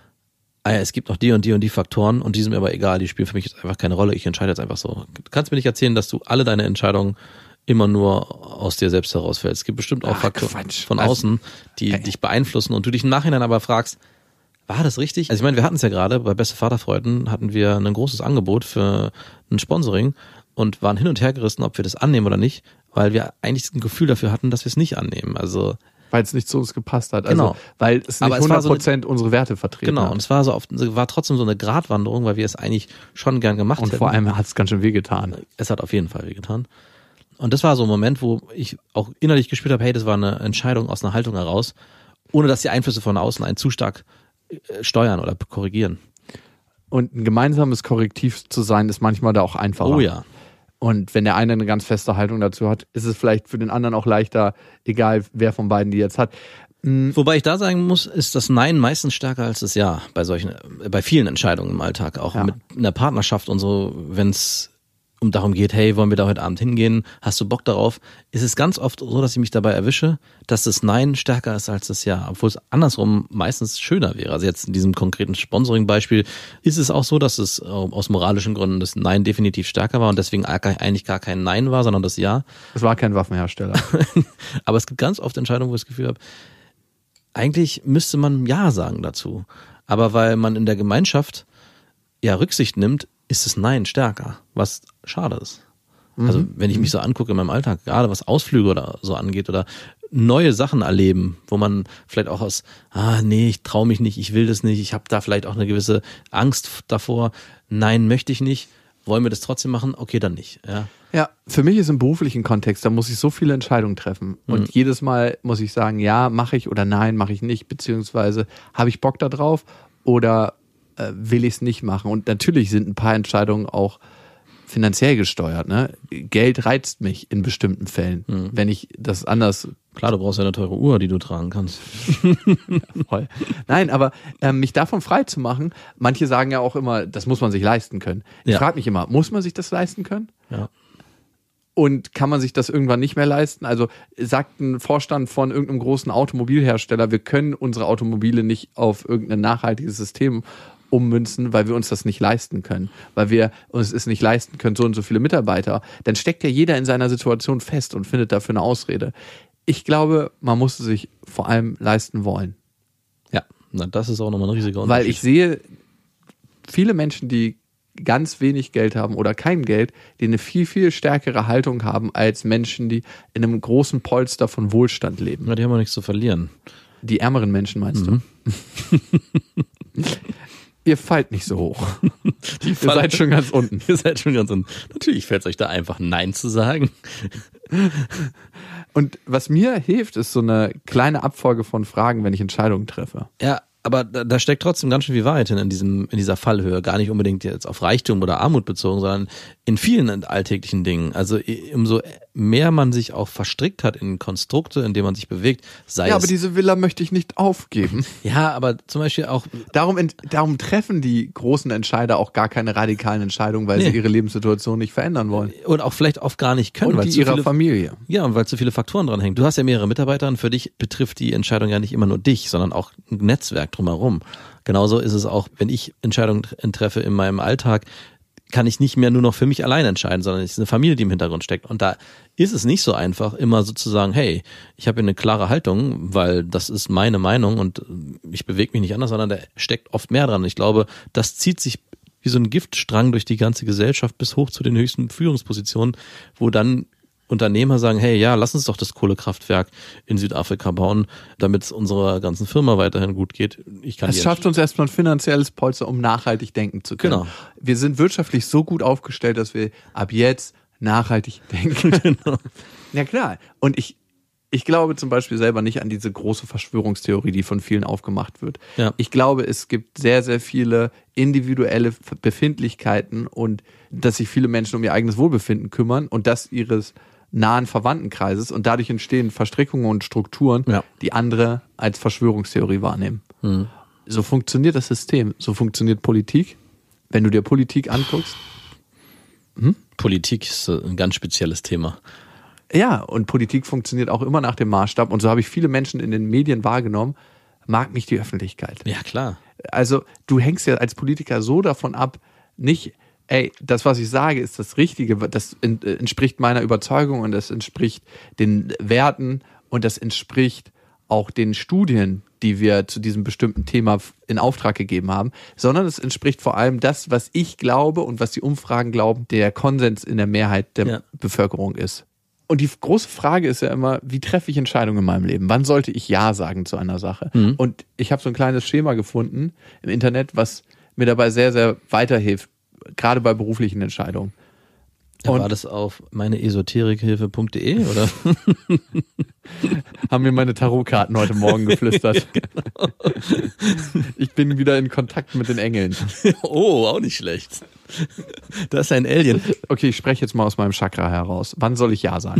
es gibt noch die und die und die Faktoren und die sind mir aber egal, die spielen für mich jetzt einfach keine Rolle, ich entscheide jetzt einfach so. Du kannst mir nicht erzählen, dass du alle deine Entscheidungen immer nur aus dir selbst herausfällst. Es gibt bestimmt auch Faktoren von außen, die dich beeinflussen und du dich im Nachhinein aber fragst, war das richtig? Also ich meine, wir hatten es ja gerade, bei Beste Vaterfreuden hatten wir ein großes Angebot für ein Sponsoring und waren hin und her gerissen, ob wir das annehmen oder nicht, weil wir eigentlich ein Gefühl dafür hatten, dass wir es nicht annehmen. Also weil es nicht zu uns gepasst hat. Genau. Also, weil es nicht 100% unsere Werte vertreten hat. Genau, und es war trotzdem so eine Gratwanderung, weil wir es eigentlich schon gern gemacht hätten. Und vor allem hat es ganz schön wehgetan. Es hat auf jeden Fall wehgetan. Und das war so ein Moment, wo ich auch innerlich gespürt habe, hey, das war eine Entscheidung aus einer Haltung heraus, ohne dass die Einflüsse von außen einen zu stark steuern oder korrigieren. Und ein gemeinsames Korrektiv zu sein, ist manchmal da auch einfacher. Oh ja. Und wenn der eine eine ganz feste Haltung dazu hat, ist es vielleicht für den anderen auch leichter, egal wer von beiden die jetzt hat. Wobei ich da sagen muss, ist das Nein meistens stärker als das Ja bei vielen Entscheidungen im Alltag, auch mit einer Partnerschaft und so, wenn es darum geht, hey, wollen wir da heute Abend hingehen, hast du Bock darauf, ist es ganz oft so, dass ich mich dabei erwische, dass das Nein stärker ist als das Ja, obwohl es andersrum meistens schöner wäre. Also jetzt in diesem konkreten Sponsoring-Beispiel ist es auch so, dass es aus moralischen Gründen das Nein definitiv stärker war und deswegen eigentlich gar kein Nein war, sondern das Ja. Es war kein Waffenhersteller. Aber es gibt ganz oft Entscheidungen, wo ich das Gefühl habe, eigentlich müsste man Ja sagen dazu. Aber weil man in der Gemeinschaft ja Rücksicht nimmt, ist das Nein stärker, was schade ist. Also wenn ich mich so angucke in meinem Alltag, gerade was Ausflüge oder so angeht oder neue Sachen erleben, wo man vielleicht auch nee, ich traue mich nicht, ich will das nicht, ich habe da vielleicht auch eine gewisse Angst davor, nein, möchte ich nicht, wollen wir das trotzdem machen? Okay, dann nicht. Ja, für mich ist im beruflichen Kontext, da muss ich so viele Entscheidungen treffen und jedes Mal muss ich sagen, ja, mache ich oder nein, mache ich nicht, beziehungsweise habe ich Bock da drauf oder will ich es nicht machen. Und natürlich sind ein paar Entscheidungen auch finanziell gesteuert. Ne? Geld reizt mich in bestimmten Fällen, wenn ich das anders... Klar, du brauchst ja eine teure Uhr, die du tragen kannst. Ja, voll. Nein, aber mich davon frei zu machen, manche sagen ja auch immer, das muss man sich leisten können. Ich frage mich immer, muss man sich das leisten können? Ja. Und kann man sich das irgendwann nicht mehr leisten? Also sagt ein Vorstand von irgendeinem großen Automobilhersteller, wir können unsere Automobile nicht auf irgendein nachhaltiges System ummünzen, weil wir uns das nicht leisten können, weil wir uns es nicht leisten können, so und so viele Mitarbeiter, dann steckt ja jeder in seiner Situation fest und findet dafür eine Ausrede. Ich glaube, man muss es sich vor allem leisten wollen. Ja, das ist auch nochmal ein riesiger Unterschied. Weil ich sehe viele Menschen, die ganz wenig Geld haben oder kein Geld, die eine viel, viel stärkere Haltung haben als Menschen, die in einem großen Polster von Wohlstand leben. Ja, die haben ja nichts zu verlieren. Die ärmeren Menschen, meinst du? Ihr fallt nicht so hoch. Ihr seid schon ganz unten. Ihr seid schon ganz unten. Natürlich fällt es euch da einfach Nein zu sagen. Und was mir hilft, ist so eine kleine Abfolge von Fragen, wenn ich Entscheidungen treffe. Ja, aber da steckt trotzdem ganz schön viel Wahrheit in dieser Fallhöhe. Gar nicht unbedingt jetzt auf Reichtum oder Armut bezogen, sondern in vielen alltäglichen Dingen. Also umso mehr man sich auch verstrickt hat in Konstrukte, in denen man sich bewegt, sei es... Ja, aber diese Villa möchte ich nicht aufgeben. Ja, aber zum Beispiel auch... Darum treffen die großen Entscheider auch gar keine radikalen Entscheidungen, weil sie ihre Lebenssituation nicht verändern wollen. Und auch vielleicht oft gar nicht können. Und weil die ihrer Familie. Ja, und weil zu viele Faktoren dran hängen. Du hast ja mehrere Mitarbeiter und für dich betrifft die Entscheidung ja nicht immer nur dich, sondern auch ein Netzwerk drumherum. Genauso ist es auch, wenn ich Entscheidungen treffe in meinem Alltag, kann ich nicht mehr nur noch für mich allein entscheiden, sondern es ist eine Familie, die im Hintergrund steckt. Und da ist es nicht so einfach, immer sozusagen, hey, ich habe hier eine klare Haltung, weil das ist meine Meinung und ich bewege mich nicht anders, sondern da steckt oft mehr dran. Ich glaube, das zieht sich wie so ein Giftstrang durch die ganze Gesellschaft bis hoch zu den höchsten Führungspositionen, wo dann Unternehmer sagen, hey, ja, lass uns doch das Kohlekraftwerk in Südafrika bauen, damit es unserer ganzen Firma weiterhin gut geht. Es schafft uns erstmal ein finanzielles Polster, um nachhaltig denken zu können. Genau. Wir sind wirtschaftlich so gut aufgestellt, dass wir ab jetzt nachhaltig denken. Genau. Ja klar. Und ich glaube zum Beispiel selber nicht an diese große Verschwörungstheorie, die von vielen aufgemacht wird. Ja. Ich glaube, es gibt sehr, sehr viele individuelle Befindlichkeiten und dass sich viele Menschen um ihr eigenes Wohlbefinden kümmern und das ihres nahen Verwandtenkreises und dadurch entstehen Verstrickungen und Strukturen, die andere als Verschwörungstheorie wahrnehmen. Mhm. So funktioniert das System, so funktioniert Politik. Wenn du dir Politik anguckst. Politik ist ein ganz spezielles Thema. Ja, und Politik funktioniert auch immer nach dem Maßstab und so habe ich viele Menschen in den Medien wahrgenommen, mag mich die Öffentlichkeit. Ja, klar. Also du hängst ja als Politiker so davon ab, nicht das, was ich sage, ist das Richtige, das entspricht meiner Überzeugung und das entspricht den Werten und das entspricht auch den Studien, die wir zu diesem bestimmten Thema in Auftrag gegeben haben, sondern es entspricht vor allem das, was ich glaube und was die Umfragen glauben, der Konsens in der Mehrheit der Bevölkerung ist. Und die große Frage ist ja immer, wie treffe ich Entscheidungen in meinem Leben? Wann sollte ich Ja sagen zu einer Sache? Mhm. Und ich habe so ein kleines Schema gefunden im Internet, was mir dabei sehr, sehr weiterhilft, gerade bei beruflichen Entscheidungen. Und war das auf meineesoterikhilfe.de oder? Haben mir meine Tarotkarten heute Morgen geflüstert. Genau. Ich bin wieder in Kontakt mit den Engeln. Oh, auch nicht schlecht. Das ist ein Alien. Okay, ich spreche jetzt mal aus meinem Chakra heraus. Wann soll ich Ja sagen?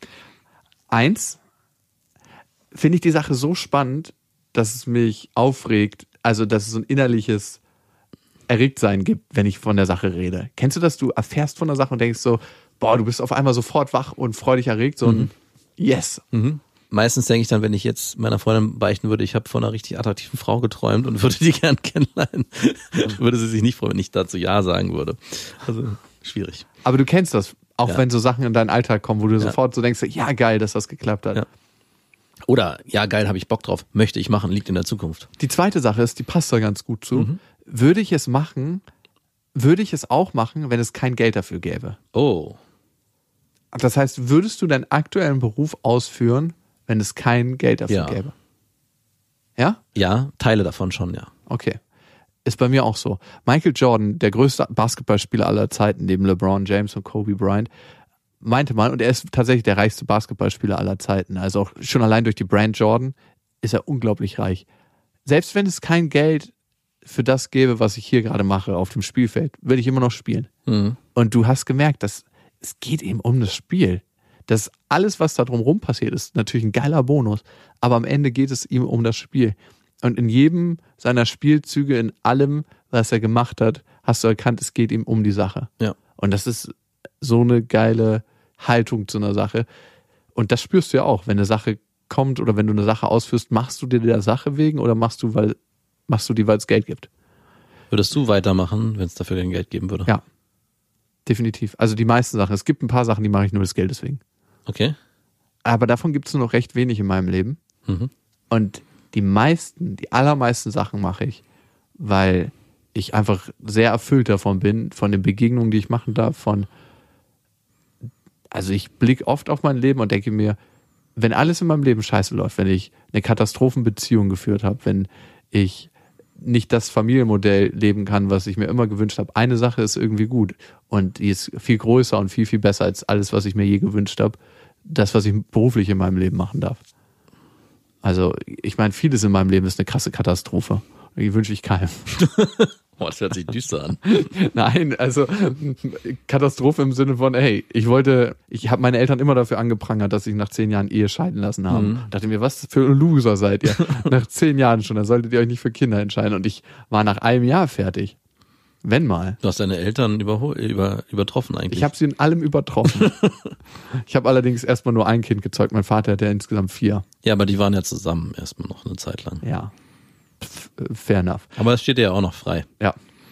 1, finde ich die Sache so spannend, dass es mich aufregt, also dass es so ein innerliches Erregtsein gibt, wenn ich von der Sache rede. Kennst du das? Du erfährst von der Sache und denkst so, boah, du bist auf einmal sofort wach und freudig erregt, so ein Yes. Mhm. Meistens denke ich dann, wenn ich jetzt meiner Freundin beichten würde, ich habe von einer richtig attraktiven Frau geträumt und würde die gern kennenlernen, würde sie sich nicht freuen, wenn ich dazu Ja sagen würde. Also schwierig. Aber du kennst das, auch wenn so Sachen in deinen Alltag kommen, wo du sofort so denkst, ja geil, dass das geklappt hat. Ja. Oder, ja geil, habe ich Bock drauf, möchte ich machen, liegt in der Zukunft. Die zweite Sache ist, die passt da ganz gut zu. Würde ich es auch machen, wenn es kein Geld dafür gäbe. Oh. Das heißt, würdest du deinen aktuellen Beruf ausführen, wenn es kein Geld dafür gäbe? Ja? Ja, Teile davon schon, ja. Okay. Ist bei mir auch so. Michael Jordan, der größte Basketballspieler aller Zeiten, neben LeBron James und Kobe Bryant, meinte mal, und er ist tatsächlich der reichste Basketballspieler aller Zeiten, also auch schon allein durch die Brand Jordan ist er unglaublich reich. Selbst wenn es kein Geld für das gäbe, was ich hier gerade mache auf dem Spielfeld, würde ich immer noch spielen. Mhm. Und du hast gemerkt, dass es geht eben um das Spiel. Das alles, was da drumherum passiert, ist natürlich ein geiler Bonus, aber am Ende geht es ihm um das Spiel. Und in jedem seiner Spielzüge, in allem, was er gemacht hat, hast du erkannt, es geht ihm um die Sache. Ja. Und das ist so eine geile Haltung zu einer Sache. Und das spürst du ja auch, wenn eine Sache kommt oder wenn du eine Sache ausführst, machst du dir der Sache wegen oder machst du die, weil es Geld gibt? Würdest du weitermachen, wenn es dafür kein Geld geben würde? Ja, definitiv. Also die meisten Sachen. Es gibt ein paar Sachen, die mache ich nur des Geldes wegen. Okay. Aber davon gibt es nur noch recht wenig in meinem Leben. Mhm. Und die allermeisten Sachen mache ich, weil ich einfach sehr erfüllt davon bin, von den Begegnungen, die ich machen darf, also ich blicke oft auf mein Leben und denke mir, wenn alles in meinem Leben scheiße läuft, wenn ich eine Katastrophenbeziehung geführt habe, wenn ich nicht das Familienmodell leben kann, was ich mir immer gewünscht habe, eine Sache ist irgendwie gut und die ist viel größer und viel, viel besser als alles, was ich mir je gewünscht habe, das, was ich beruflich in meinem Leben machen darf. Also, ich meine, vieles in meinem Leben ist eine krasse Katastrophe. Die wünsche ich keinem. Boah, das hört sich düster an. Nein, also Katastrophe im Sinne von, hey, ich habe meine Eltern immer dafür angeprangert, dass ich nach 10 Jahren Ehe scheiden lassen haben. Dachte mir, was für Loser seid ihr? Nach 10 Jahren schon, da solltet ihr euch nicht für Kinder entscheiden. Und ich war nach einem Jahr fertig. Wenn mal. Du hast deine Eltern übertroffen eigentlich. Ich habe sie in allem übertroffen. Ich habe allerdings erstmal nur ein Kind gezeugt. Mein Vater hatte ja insgesamt 4. Ja, aber die waren ja zusammen erstmal noch eine Zeit lang. Ja. Fair enough. Aber es steht dir ja auch noch frei. Ja.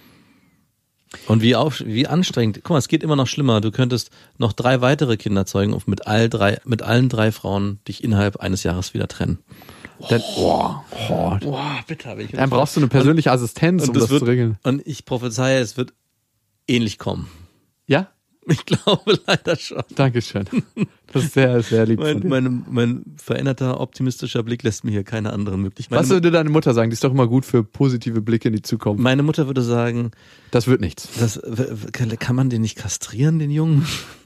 Und wie anstrengend. Guck mal, es geht immer noch schlimmer. Du könntest noch 3 weitere Kinder zeugen und mit allen 3 Frauen dich innerhalb eines Jahres wieder trennen. Dann, bitte. Dann brauchst du eine persönliche Assistenz, um das zu regeln. Und ich prophezeie, es wird ähnlich kommen. Ja? Ich glaube leider schon. Dankeschön. Das ist sehr, sehr lieb von dir. Mein veränderter, optimistischer Blick lässt mir hier keine anderen Möglichkeiten. Was würde deine Mutter sagen? Die ist doch immer gut für positive Blicke in die Zukunft. Meine Mutter würde sagen, das wird nichts. Kann man den nicht kastrieren, den Jungen?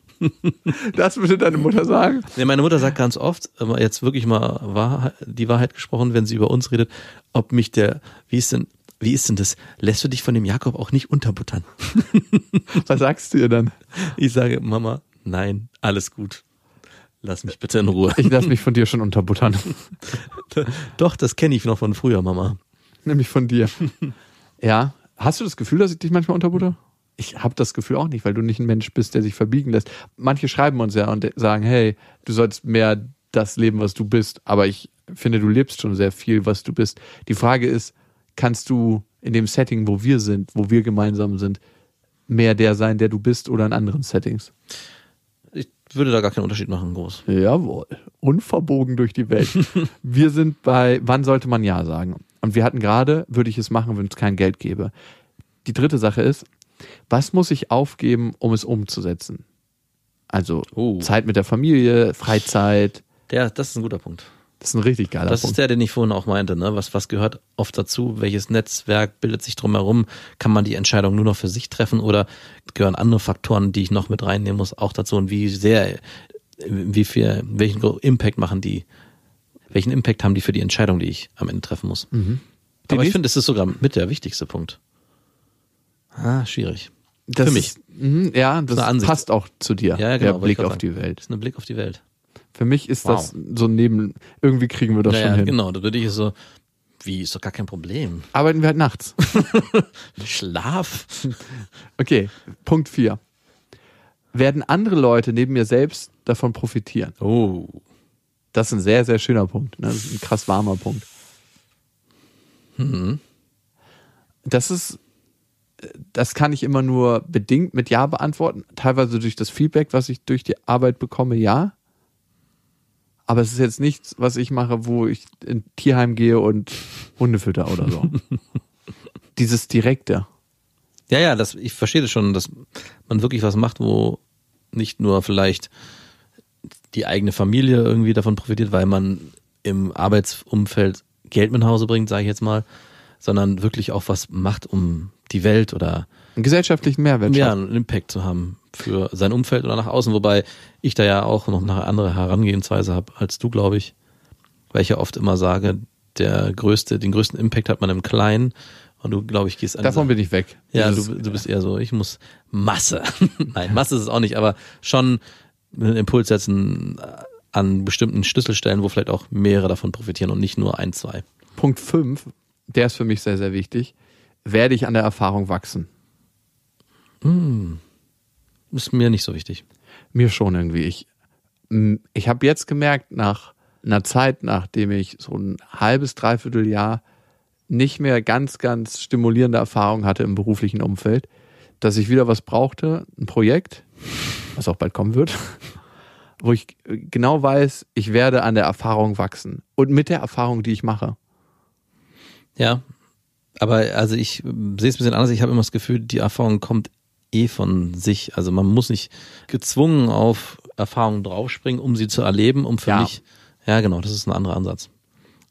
Das würde deine Mutter sagen? Nee, meine Mutter sagt ganz oft, aber jetzt wirklich mal die Wahrheit gesprochen, wenn sie über uns redet, ob mich wie ist denn das? Lässt du dich von dem Jakob auch nicht unterbuttern? Was sagst du ihr dann? Ich sage, Mama, nein, alles gut. Lass mich bitte in Ruhe. Ich lass mich von dir schon unterbuttern. Doch, das kenne ich noch von früher, Mama. Nämlich von dir. Ja. Hast du das Gefühl, dass ich dich manchmal unterbutter? Ich habe das Gefühl auch nicht, weil du nicht ein Mensch bist, der sich verbiegen lässt. Manche schreiben uns ja und sagen, hey, du sollst mehr das leben, was du bist. Aber ich finde, du lebst schon sehr viel, was du bist. Die Frage ist, kannst du in dem Setting, wo wir sind, wo wir gemeinsam sind, mehr der sein, der du bist oder in anderen Settings? Ich würde da gar keinen Unterschied machen, groß. Jawohl. Unverbogen durch die Welt. Wir sind bei, wann sollte man Ja sagen? Und wir hatten gerade, würde ich es machen, wenn es kein Geld gäbe. Die dritte Sache ist, was muss ich aufgeben, um es umzusetzen? Also Zeit mit der Familie, Freizeit. Das ist ein guter Punkt. Das ist ein richtig geiler Punkt. Das ist der, den ich vorhin auch meinte, ne? Was gehört oft dazu? Welches Netzwerk bildet sich drumherum? Kann man die Entscheidung nur noch für sich treffen oder gehören andere Faktoren, die ich noch mit reinnehmen muss, auch dazu? Und welchen Impact welchen Impact haben die für die Entscheidung, die ich am Ende treffen muss? Aber ich finde, es ist sogar mit der wichtigste Punkt. Schwierig. Für mich. Das passt auch zu dir, ja, genau, der Blick auf die Welt. Das ist ein Blick auf die Welt. Für mich ist das so irgendwie kriegen wir das schon hin. Genau, da würde ich so, ist doch gar kein Problem. Arbeiten wir halt nachts. Schlaf. Okay, Punkt 4. Werden andere Leute neben mir selbst davon profitieren? Oh. Das ist ein sehr, sehr schöner Punkt. Ne? Das ist ein krass warmer Punkt. Das kann ich immer nur bedingt mit Ja beantworten. Teilweise durch das Feedback, was ich durch die Arbeit bekomme, ja. Aber es ist jetzt nichts, was ich mache, wo ich in Tierheim gehe und Hunde fütter oder so. Dieses Direkte. Ja, ich verstehe das schon, dass man wirklich was macht, wo nicht nur vielleicht die eigene Familie irgendwie davon profitiert, weil man im Arbeitsumfeld Geld mit nach Hause bringt, sage ich jetzt mal, sondern wirklich auch was macht, um die Welt oder einen gesellschaftlichen Mehrwert schaffen. Ja, einen Impact zu haben für sein Umfeld oder nach außen, wobei ich da ja auch noch eine andere Herangehensweise habe als du, glaube ich, weil ich ja oft immer sage, den größten Impact hat man im Kleinen und du, glaube ich, gehst an. Davon bin ich weg. Ja, du bist eher so, ich muss Masse. Nein, Masse ist es auch nicht, aber schon einen Impuls setzen an bestimmten Schlüsselstellen, wo vielleicht auch mehrere davon profitieren und nicht nur 1, 2. Punkt 5, der ist für mich sehr, sehr wichtig. Werde ich an der Erfahrung wachsen? Ist mir nicht so wichtig. Mir schon irgendwie. Ich habe jetzt gemerkt, nach einer Zeit, nachdem ich so ein halbes, dreiviertel Jahr nicht mehr ganz, ganz stimulierende Erfahrungen hatte im beruflichen Umfeld, dass ich wieder was brauchte, ein Projekt, was auch bald kommen wird, wo ich genau weiß, ich werde an der Erfahrung wachsen. Und mit der Erfahrung, die ich mache. Ja, aber also ich sehe es ein bisschen anders. Ich habe immer das Gefühl, die Erfahrung kommt von sich. Also man muss nicht gezwungen auf Erfahrungen draufspringen, um sie zu erleben, um für mich. Ja, genau, das ist ein anderer Ansatz.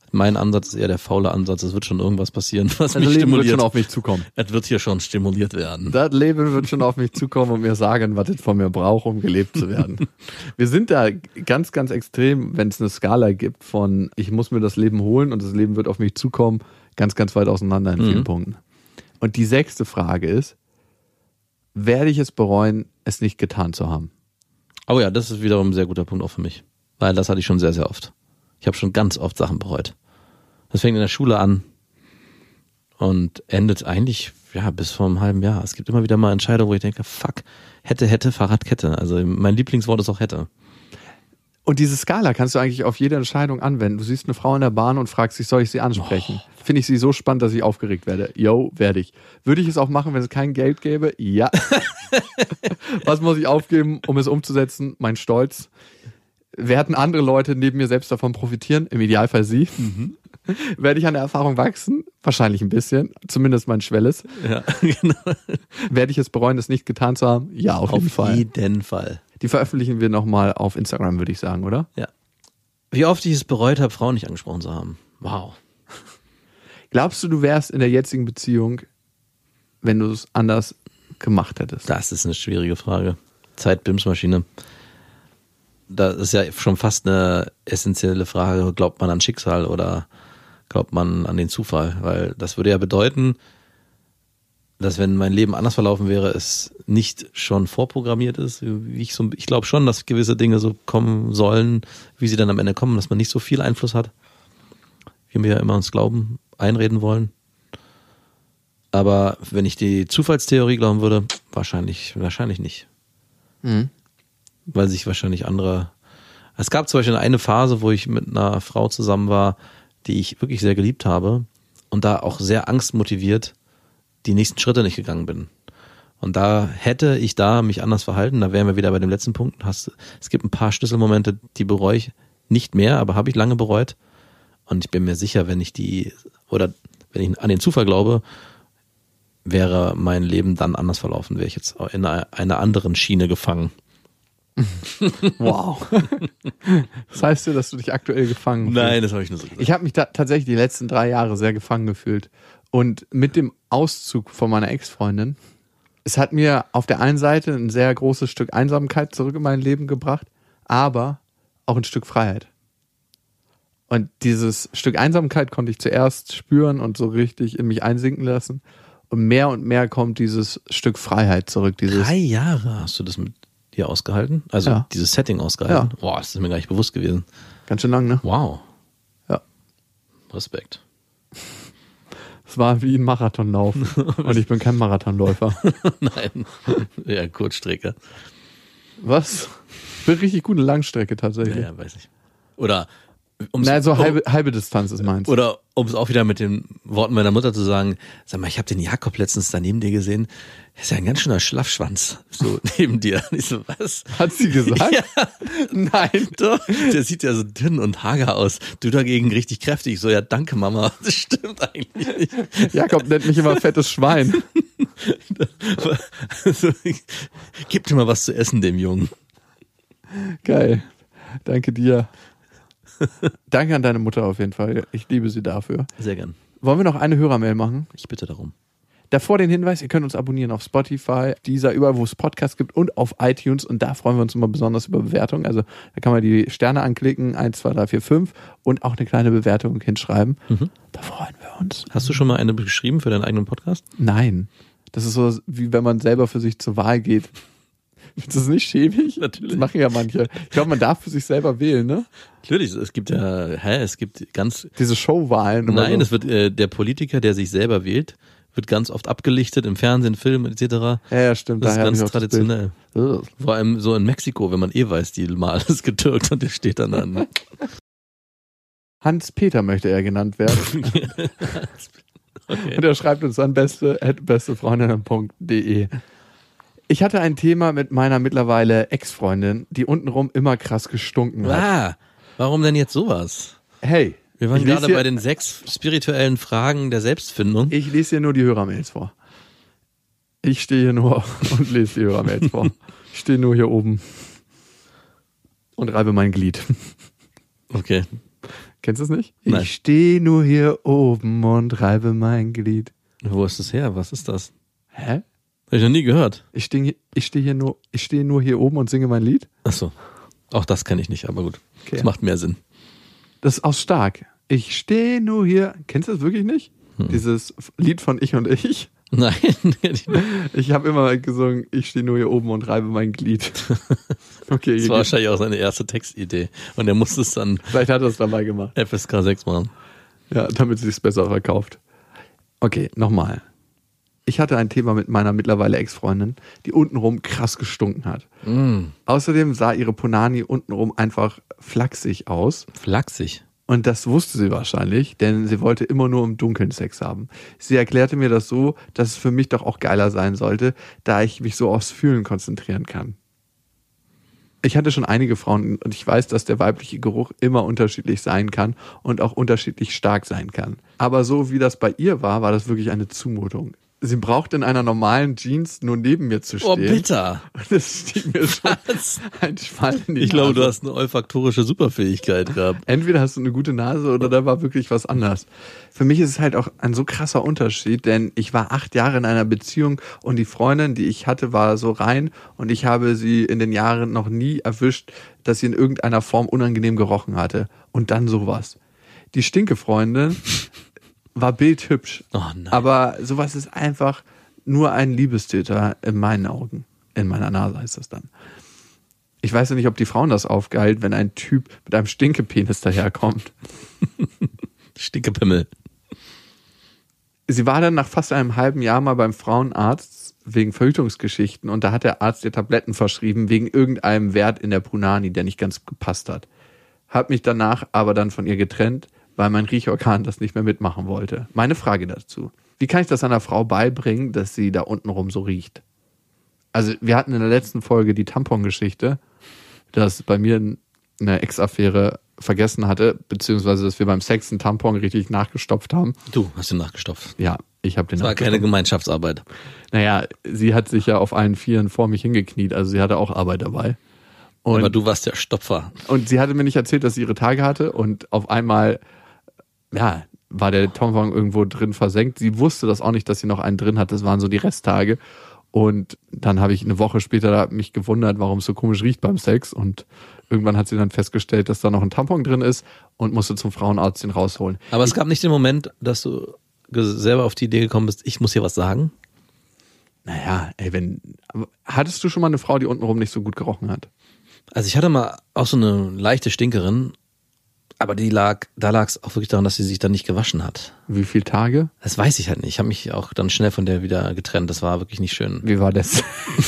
Mein Ansatz ist eher der faule Ansatz. Es wird schon irgendwas passieren, was Also mich Leben stimuliert. wird schon auf mich zukommen. Es wird hier schon stimuliert werden. Das Leben wird schon auf mich zukommen und mir sagen, was es von mir braucht, um gelebt zu werden. Wir sind da ganz, ganz extrem, wenn es eine Skala gibt von ich muss mir das Leben holen und das Leben wird auf mich zukommen, ganz, ganz weit auseinander in vielen Punkten. Und die 6. Frage ist, werde ich es bereuen, es nicht getan zu haben? Oh ja, das ist wiederum ein sehr guter Punkt auch für mich. Weil das hatte ich schon sehr, sehr oft. Ich habe schon ganz oft Sachen bereut. Das fängt in der Schule an und endet eigentlich bis vor einem halben Jahr. Es gibt immer wieder mal Entscheidungen, wo ich denke, fuck, hätte, Fahrradkette. Also mein Lieblingswort ist auch hätte. Und diese Skala kannst du eigentlich auf jede Entscheidung anwenden. Du siehst eine Frau in der Bahn und fragst dich, soll ich sie ansprechen? Finde ich sie so spannend, dass ich aufgeregt werde? Yo, werde ich. Würde ich es auch machen, wenn es kein Geld gäbe? Ja. Was muss ich aufgeben, um es umzusetzen? Mein Stolz. Werden andere Leute neben mir selbst davon profitieren? Im Idealfall sie. Werde ich an der Erfahrung wachsen? Wahrscheinlich ein bisschen. Zumindest mein Schwelles. Ja, genau. Werde ich es bereuen, es nicht getan zu haben? Ja, auf jeden Fall. Auf jeden Fall. Die veröffentlichen wir nochmal auf Instagram, würde ich sagen, oder? Ja. Wie oft ich es bereut habe, Frauen nicht angesprochen zu haben. Wow. Glaubst du wärst in der jetzigen Beziehung, wenn du es anders gemacht hättest? Das ist eine schwierige Frage. Zeit-Bimsmaschine. Das ist ja schon fast eine essentielle Frage. Glaubt man an Schicksal oder glaubt man an den Zufall? Weil das würde ja bedeuten, dass wenn mein Leben anders verlaufen wäre, es nicht schon vorprogrammiert ist. Ich glaube schon, dass gewisse Dinge so kommen sollen, wie sie dann am Ende kommen, dass man nicht so viel Einfluss hat, wie wir ja immer uns glauben, einreden wollen. Aber wenn ich die Zufallstheorie glauben würde, wahrscheinlich nicht. Mhm. Weil sich wahrscheinlich andere... Es gab zum Beispiel eine Phase, wo ich mit einer Frau zusammen war, die ich wirklich sehr geliebt habe und da auch sehr angstmotiviert die nächsten Schritte nicht gegangen bin. Und da hätte ich mich anders verhalten, da wären wir wieder bei dem letzten Punkt. Es gibt ein paar Schlüsselmomente, die bereue ich nicht mehr, aber habe ich lange bereut. Und ich bin mir sicher, wenn ich an den Zufall glaube, wäre mein Leben dann anders verlaufen, wäre ich jetzt in einer anderen Schiene gefangen. Wow. Das heißt ja, dass du dich aktuell gefangen fühlst? Nein, das habe ich nur so gesagt. Ich habe mich tatsächlich die letzten 3 Jahre sehr gefangen gefühlt. Und mit dem Auszug von meiner Ex-Freundin, es hat mir auf der einen Seite ein sehr großes Stück Einsamkeit zurück in mein Leben gebracht, aber auch ein Stück Freiheit. Und dieses Stück Einsamkeit konnte ich zuerst spüren und so richtig in mich einsinken lassen. Und mehr kommt dieses Stück Freiheit zurück. 3 Jahre hast du das mit dir ausgehalten? Also ja. Dieses Setting ausgehalten? Ja. Boah, das ist mir gar nicht bewusst gewesen. Ganz schön lang, ne? Wow. Ja. Respekt. Es war wie ein Marathonlauf. Und ich bin kein Marathonläufer. Nein. Ja, Kurzstrecke. Was? Ich bin richtig gute Langstrecke tatsächlich. Ja, weiß ich. Oder so halbe Distanz ist meins. Oder um es auch wieder mit den Worten meiner Mutter zu sagen, sag mal, ich habe den Jakob letztens da neben dir gesehen, er ist ja ein ganz schöner Schlaffschwanz, so neben dir. Und ich so, was? Hat sie gesagt? Ja. Nein. Doch, der sieht ja so dünn und hager aus. Du dagegen richtig kräftig. So, ja, danke Mama. Das stimmt eigentlich nicht. Jakob nennt mich immer fettes Schwein. Also, gib dir mal was zu essen, dem Jungen. Geil. Danke dir. Danke an deine Mutter auf jeden Fall. Ich liebe sie dafür. Sehr gern. Wollen wir noch eine Hörermail machen? Ich bitte darum. Davor den Hinweis, ihr könnt uns abonnieren auf Spotify, Deezer, überall wo es Podcasts gibt und auf iTunes. Und da freuen wir uns immer besonders über Bewertungen. Also da kann man die Sterne anklicken, 1, 2, 3, 4, 5 und auch eine kleine Bewertung hinschreiben. Da freuen wir uns. Hast du schon mal eine geschrieben für deinen eigenen Podcast? Nein. Das ist so, wie wenn man selber für sich zur Wahl geht. Ist das nicht schäbig? Natürlich. Das machen ja manche. Ich glaube, man darf für sich selber wählen, ne? Natürlich, es gibt ganz... Diese Showwahlen. Nein, so. es wird der Politiker, der sich selber wählt, wird ganz oft abgelichtet im Fernsehen, Film etc. Ja, stimmt. Das ist daher ganz hab ich auch das traditionell. Bild. Vor allem so in Mexiko, wenn man weiß, die Mal ist getürkt und der steht dann an. Hans-Peter möchte er genannt werden. Okay. Und er schreibt uns an bestefreundinnen.de. Ich hatte ein Thema mit meiner mittlerweile Ex-Freundin, die untenrum immer krass gestunken hat. Warum denn jetzt sowas? Hey. Wir waren gerade bei den 6 spirituellen Fragen der Selbstfindung. Ich lese hier nur die Hörermails vor. Ich stehe hier nur und lese die Hörermails vor. Ich stehe nur hier oben und reibe mein Glied. Okay. Kennst du es nicht? Nein. Ich stehe nur hier oben und reibe mein Glied. Wo ist das her? Was ist das? Hä? Hab ich noch nie gehört. Ich stehe nur hier oben und singe mein Lied? Achso. Auch das kenne ich nicht, aber gut. Okay. Das macht mehr Sinn. Das ist aus Stark. Ich stehe nur hier. Kennst du das wirklich nicht? Dieses Lied von Ich und Ich? Nein. Ich habe immer gesungen, ich stehe nur hier oben und reibe mein Glied. Okay. Das war wahrscheinlich auch seine erste Textidee. Und er musste es dann Vielleicht hat er es dabei gemacht. FSK 6 machen. Ja, damit es sich besser verkauft. Okay, nochmal. Ich hatte ein Thema mit meiner mittlerweile Ex-Freundin, die untenrum krass gestunken hat. Außerdem sah ihre Punani untenrum einfach flachsig aus. Flachsig. Und das wusste sie wahrscheinlich, denn sie wollte immer nur im Dunkeln Sex haben. Sie erklärte mir das so, dass es für mich doch auch geiler sein sollte, da ich mich so aufs Fühlen konzentrieren kann. Ich hatte schon einige Frauen und ich weiß, dass der weibliche Geruch immer unterschiedlich sein kann und auch unterschiedlich stark sein kann. Aber so wie das bei ihr war, war das wirklich eine Zumutung. Sie braucht in einer normalen Jeans nur neben mir zu stehen. Oh, bitter. Das stieg mir schon ein Schwall in die Ich glaube, Nase. du hast eine olfaktorische Superfähigkeit gehabt. Entweder hast du eine gute Nase oder da war wirklich was anders. Für mich ist es halt auch ein so krasser Unterschied, denn ich war 8 Jahre in einer Beziehung und die Freundin, die ich hatte, war so rein und ich habe sie in den Jahren noch nie erwischt, dass sie in irgendeiner Form unangenehm gerochen hatte. Und dann sowas. Die Stinkefreundin war bildhübsch. Oh nein. Aber sowas ist einfach nur ein Liebestöter in meinen Augen. In meiner Nase heißt das dann. Ich weiß ja nicht, ob die Frauen das aufgeilt, wenn ein Typ mit einem Stinkepenis daherkommt. Stinkepimmel. Sie war dann nach fast einem halben Jahr mal beim Frauenarzt wegen Verhütungsgeschichten und da hat der Arzt ihr Tabletten verschrieben wegen irgendeinem Wert in der Punani, der nicht ganz gepasst hat. Hab mich danach aber dann von ihr getrennt, weil mein Riechorgan das nicht mehr mitmachen wollte. Meine Frage dazu: Wie kann ich das einer Frau beibringen, dass sie da untenrum so riecht? Also wir hatten in der letzten Folge die Tampongeschichte, dass bei mir eine Ex-Affäre vergessen hatte, beziehungsweise dass wir beim Sex einen Tampon richtig nachgestopft haben. Du hast ihn nachgestopft. Ja, ich habe den Das war keine Gemeinschaftsarbeit. Naja, sie hat sich ja auf allen Vieren vor mich hingekniet, also sie hatte auch Arbeit dabei. Und, Aber du warst der Stopfer. und sie hatte mir nicht erzählt, dass sie ihre Tage hatte und auf einmal, ja, war der Tampon irgendwo drin versenkt. Sie wusste das auch nicht, dass sie noch einen drin hat, das waren so die Resttage. Und dann habe ich eine Woche später mich gewundert, warum es so komisch riecht beim Sex. Und irgendwann hat sie dann festgestellt, dass da noch ein Tampon drin ist und musste zum Frauenarzt den rausholen. Aber es gab nicht den Moment, dass du selber auf die Idee gekommen bist, ich muss hier was sagen? Naja, ey, hattest du schon mal eine Frau, die untenrum nicht so gut gerochen hat? Also ich hatte mal auch so eine leichte Stinkerin, aber da lag es auch wirklich daran, dass sie sich dann nicht gewaschen hat. Wie viele Tage? Das weiß ich halt nicht. Ich habe mich auch dann schnell von der wieder getrennt. Das war wirklich nicht schön. Wie war das?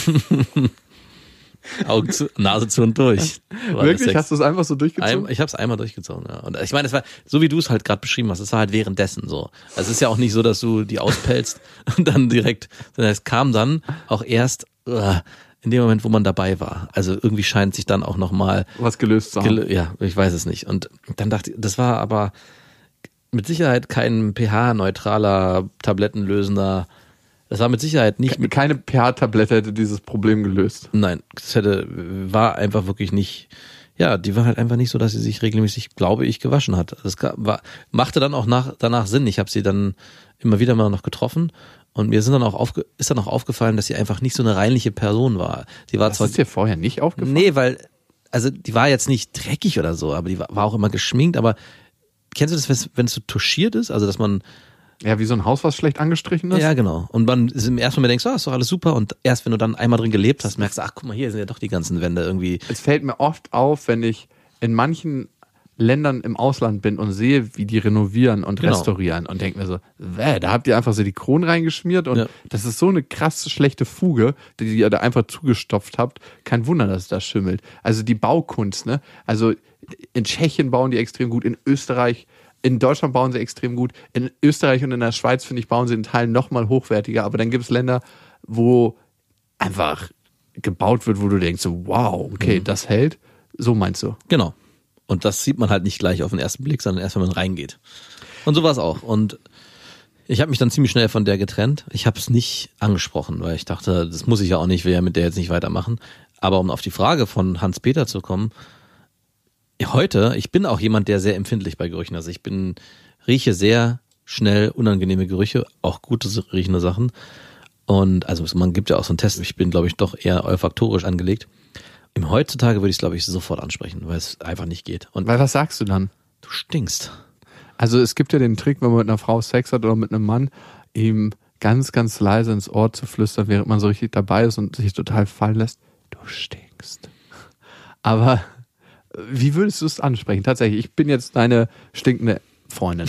Augen zu, Nase zu und durch. War der Wirklich? Sex. Hast du es einfach so durchgezogen? Ich habe es einmal durchgezogen, ja. Und ich meine, es war so, wie du es halt gerade beschrieben hast, es war halt währenddessen so. Also es ist ja auch nicht so, dass du die auspellst und dann direkt, sondern es kam dann auch erst in dem Moment, wo man dabei war. Also irgendwie scheint sich dann auch nochmal Was gelöst zu haben. ja, ich weiß es nicht. Und dann dachte ich, das war aber mit Sicherheit kein pH-neutraler, tablettenlösender, das war mit Sicherheit nicht mit, Keine pH-Tablette hätte dieses Problem gelöst. nein, das war einfach wirklich nicht, ja, die war halt einfach nicht so, dass sie sich regelmäßig, glaube ich, gewaschen hat. Das machte dann auch danach Sinn. Ich habe sie dann immer wieder mal noch getroffen und mir ist dann auch aufgefallen, dass sie einfach nicht so eine reinliche Person war. Die war Das zwar ist dir vorher nicht aufgefallen? nee, weil, also die war jetzt nicht dreckig oder so, aber die war auch immer geschminkt, aber kennst du das, wenn es so touchiert ist? Also, dass man, Ja, wie so ein Haus, was schlecht angestrichen ist? ja genau, und man im ersten Moment denkst, ist doch alles super und erst wenn du dann einmal drin gelebt hast, merkst du, ach guck mal, hier sind ja doch die ganzen Wände irgendwie. Es fällt mir oft auf, wenn ich in manchen Ländern im Ausland bin und sehe, wie die renovieren und Genau. restaurieren und denke mir so, da habt ihr einfach Silikon reingeschmiert und Ja. das ist so eine krass schlechte Fuge, die ihr da einfach zugestopft habt. Kein Wunder, dass es da schimmelt. Also die Baukunst, ne? Also in Tschechien bauen die extrem gut, in Österreich, in Deutschland bauen sie extrem gut, in Österreich und in der Schweiz, finde ich, bauen sie in Teilen nochmal hochwertiger, aber dann gibt es Länder, wo einfach gebaut wird, wo du denkst so, wow, okay, das hält. So meinst du? Genau. Und das sieht man halt nicht gleich auf den ersten Blick, sondern erst, wenn man reingeht. Und so war es auch. Und ich habe mich dann ziemlich schnell von der getrennt. Ich habe es nicht angesprochen, weil ich dachte, das muss ich ja auch nicht, will ja mit der jetzt nicht weitermachen. Aber um auf die Frage von Hans-Peter zu kommen, Heute, ich bin auch jemand, der sehr empfindlich bei Gerüchen. Also rieche sehr schnell unangenehme Gerüche, auch gute riechende Sachen. Und also man gibt ja auch so einen Test. Ich bin, glaube ich, doch eher olfaktorisch angelegt. Heutzutage würde ich es, glaube ich, sofort ansprechen, weil es einfach nicht geht. Und Weil was sagst du dann? du stinkst. Also es gibt ja den Trick, wenn man mit einer Frau Sex hat oder mit einem Mann, ihm ganz, ganz leise ins Ohr zu flüstern, während man so richtig dabei ist und sich total fallen lässt. Du stinkst. Aber wie würdest du es ansprechen? Tatsächlich, ich bin jetzt deine stinkende Freundin.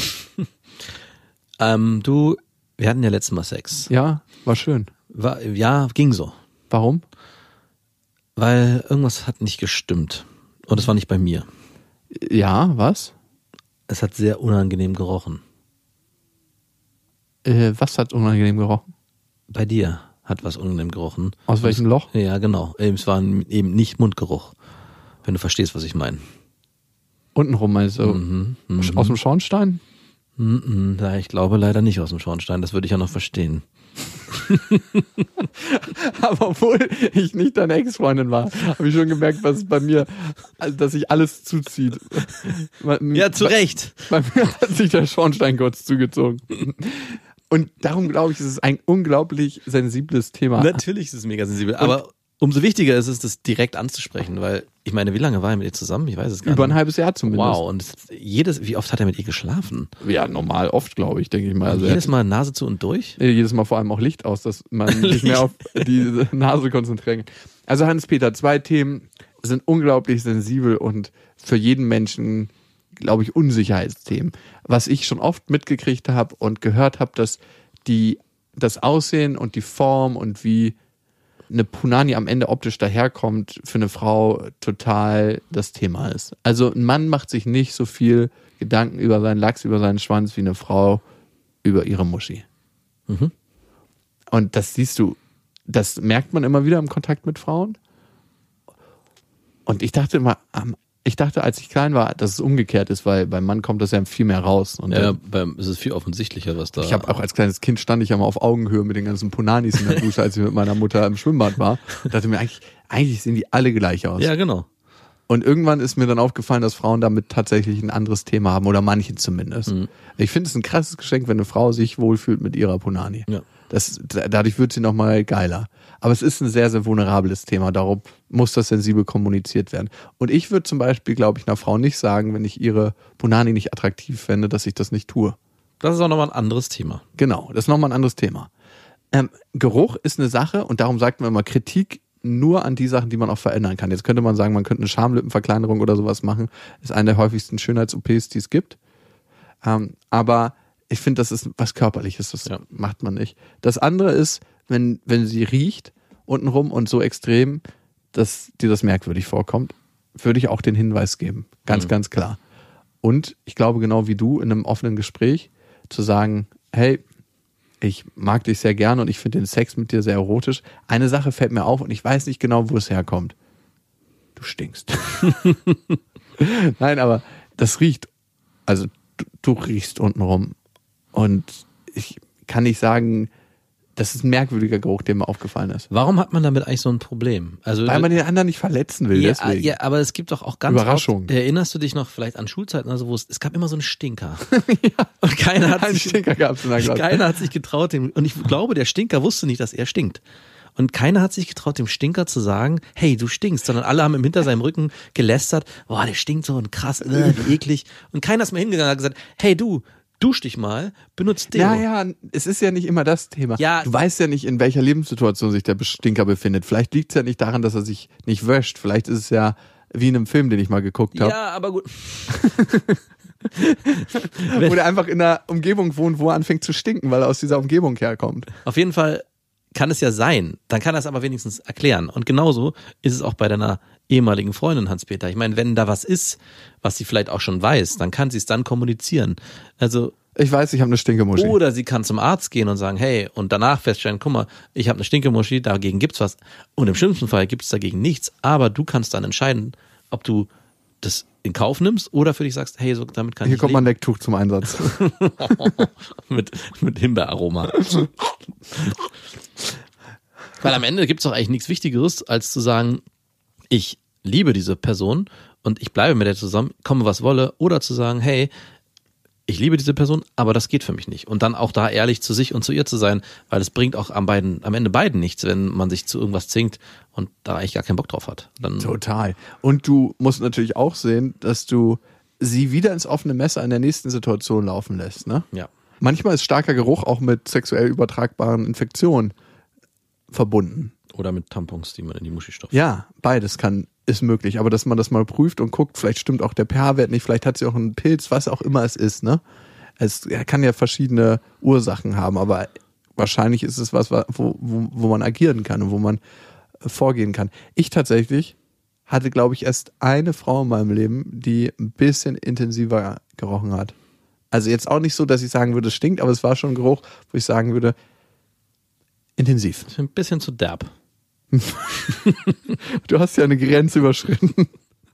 Wir hatten ja letztes Mal Sex. Ja, war schön. Ja, ging so. Warum? Weil irgendwas hat nicht gestimmt. Und es war nicht bei mir. Ja, was? Es hat sehr unangenehm gerochen. Was hat unangenehm gerochen? Bei dir hat was unangenehm gerochen. Aus welchem Loch? Ja, genau. Es war eben nicht Mundgeruch. Wenn du verstehst, was ich meine. Untenrum, also aus dem Schornstein? Ich glaube leider nicht aus dem Schornstein. Das würde ich ja noch verstehen. Aber obwohl ich nicht deine Ex-Freundin war, habe ich schon gemerkt, was bei mir, also dass sich alles zuzieht. Ja, zu Recht. Bei mir hat sich der Schornstein kurz zugezogen. Und darum glaube ich, ist es ein unglaublich sensibles Thema. Natürlich ist es mega sensibel, aber umso wichtiger ist es, das direkt anzusprechen, weil ich meine, wie lange war er mit ihr zusammen? Ich weiß es gar nicht. Über ein halbes Jahr zumindest. Wow, und wie oft hat er mit ihr geschlafen? Ja, normal oft, glaube ich, denke ich mal. Also jedes Mal Nase zu und durch? Jedes Mal vor allem auch Licht aus, dass man sich mehr auf die Nase konzentrieren kann. Also Hans-Peter, 2 Themen sind unglaublich sensibel und für jeden Menschen, glaube ich, Unsicherheitsthemen. Was ich schon oft mitgekriegt habe und gehört habe, dass das Aussehen und die Form und wie eine Punani am Ende optisch daherkommt, für eine Frau total das Thema ist. Also ein Mann macht sich nicht so viel Gedanken über seinen Lachs, über seinen Schwanz wie eine Frau über ihre Muschi. Mhm. Und das siehst du, das merkt man immer wieder im Kontakt mit Frauen. Und ich dachte immer, als ich klein war, dass es umgekehrt ist, weil beim Mann kommt das ja viel mehr raus. Und ja, es ist viel offensichtlicher, was da... Ich habe auch als kleines Kind stand ich ja mal auf Augenhöhe mit den ganzen Punanis in der Dusche, als ich mit meiner Mutter im Schwimmbad war. Und dachte mir, eigentlich sehen die alle gleich aus. Ja, genau. Und irgendwann ist mir dann aufgefallen, dass Frauen damit tatsächlich ein anderes Thema haben, oder manche zumindest. Mhm. Ich finde es ein krasses Geschenk, wenn eine Frau sich wohlfühlt mit ihrer Punani. Ja. Dadurch wird sie nochmal geiler. Aber es ist ein sehr, sehr vulnerables Thema. Darum muss das sensibel kommuniziert werden. Und ich würde zum Beispiel, glaube ich, einer Frau nicht sagen, wenn ich ihre Punani nicht attraktiv fände, dass ich das nicht tue. Das ist auch nochmal ein anderes Thema. Genau, das ist nochmal ein anderes Thema. Geruch ist eine Sache und darum sagt man immer Kritik nur an die Sachen, die man auch verändern kann. Jetzt könnte man sagen, man könnte eine Schamlippenverkleinerung oder sowas machen. Das ist eine der häufigsten Schönheits-OPs, die es gibt. Aber ich finde, das ist was Körperliches, das macht man nicht. Das andere ist, wenn sie riecht untenrum und so extrem, dass dir das merkwürdig vorkommt, würde ich auch den Hinweis geben. Ganz, ganz klar. Und ich glaube, genau wie du, in einem offenen Gespräch zu sagen, hey, ich mag dich sehr gerne und ich finde den Sex mit dir sehr erotisch. Eine Sache fällt mir auf und ich weiß nicht genau, wo es herkommt. Du stinkst. Nein, aber das riecht, also du riechst untenrum. Und ich kann nicht sagen, das ist ein merkwürdiger Geruch, der mir aufgefallen ist. Warum hat man damit eigentlich so ein Problem? Also, weil man den anderen nicht verletzen will, deswegen. Ja, aber es gibt doch auch ganz Überraschung. Oft, erinnerst du dich noch vielleicht an Schulzeiten, also wo es gab immer so einen Stinker. Ja. Und keiner hat sich getraut, und ich glaube, der Stinker wusste nicht, dass er stinkt. Und keiner hat sich getraut, dem Stinker zu sagen, hey, du stinkst, sondern alle haben hinter seinem Rücken gelästert, boah, der stinkt so und krass, wie eklig. Und keiner ist mal hingegangen und hat gesagt, hey, dusch dich mal, benutzt Deo. Ja, es ist ja nicht immer das Thema. Ja. Du weißt ja nicht, in welcher Lebenssituation sich der Stinker befindet. Vielleicht liegt es ja nicht daran, dass er sich nicht wäscht. Vielleicht ist es ja wie in einem Film, den ich mal geguckt habe. Ja, aber gut. Wo der einfach in einer Umgebung wohnt, wo er anfängt zu stinken, weil er aus dieser Umgebung herkommt. Auf jeden Fall kann es ja sein. Dann kann er es aber wenigstens erklären. Und genauso ist es auch bei deiner ehemaligen Freundin, Hans-Peter. Ich meine, wenn da was ist, was sie vielleicht auch schon weiß, dann kann sie es dann kommunizieren. Also ich weiß, ich habe eine Stinkemuschi. Oder sie kann zum Arzt gehen und sagen, hey, und danach feststellen, guck mal, ich habe eine Stinkemuschi, dagegen gibt's was. Und im schlimmsten Fall gibt es dagegen nichts, aber du kannst dann entscheiden, ob du das in Kauf nimmst oder für dich sagst, hey, so damit kann ich leben. Hier kommt mein Lecktuch zum Einsatz. mit Himbeeraroma. Weil am Ende gibt's doch eigentlich nichts Wichtigeres, als zu sagen, ich liebe diese Person und ich bleibe mit der zusammen, komme was wolle, oder zu sagen, hey, ich liebe diese Person, aber das geht für mich nicht. Und dann auch da ehrlich zu sich und zu ihr zu sein, weil es bringt auch am Ende beiden nichts, wenn man sich zu irgendwas zwingt und da eigentlich gar keinen Bock drauf hat. Dann Total. Und du musst natürlich auch sehen, dass du sie wieder ins offene Messer in der nächsten Situation laufen lässt, ne? Ja. Manchmal ist starker Geruch auch mit sexuell übertragbaren Infektionen verbunden. Oder mit Tampons, die man in die Muschi stopft. Ja, beides ist möglich, aber dass man das mal prüft und guckt, vielleicht stimmt auch der pH-Wert nicht, vielleicht hat sie auch einen Pilz, was auch immer es ist, ne? Es kann ja verschiedene Ursachen haben, aber wahrscheinlich ist es was, wo man agieren kann und wo man vorgehen kann. Ich tatsächlich hatte, glaube ich, erst eine Frau in meinem Leben, die ein bisschen intensiver gerochen hat. Also jetzt auch nicht so, dass ich sagen würde, es stinkt, aber es war schon ein Geruch, wo ich sagen würde, intensiv. Das ist ein bisschen zu derb. Du hast ja eine Grenze überschritten.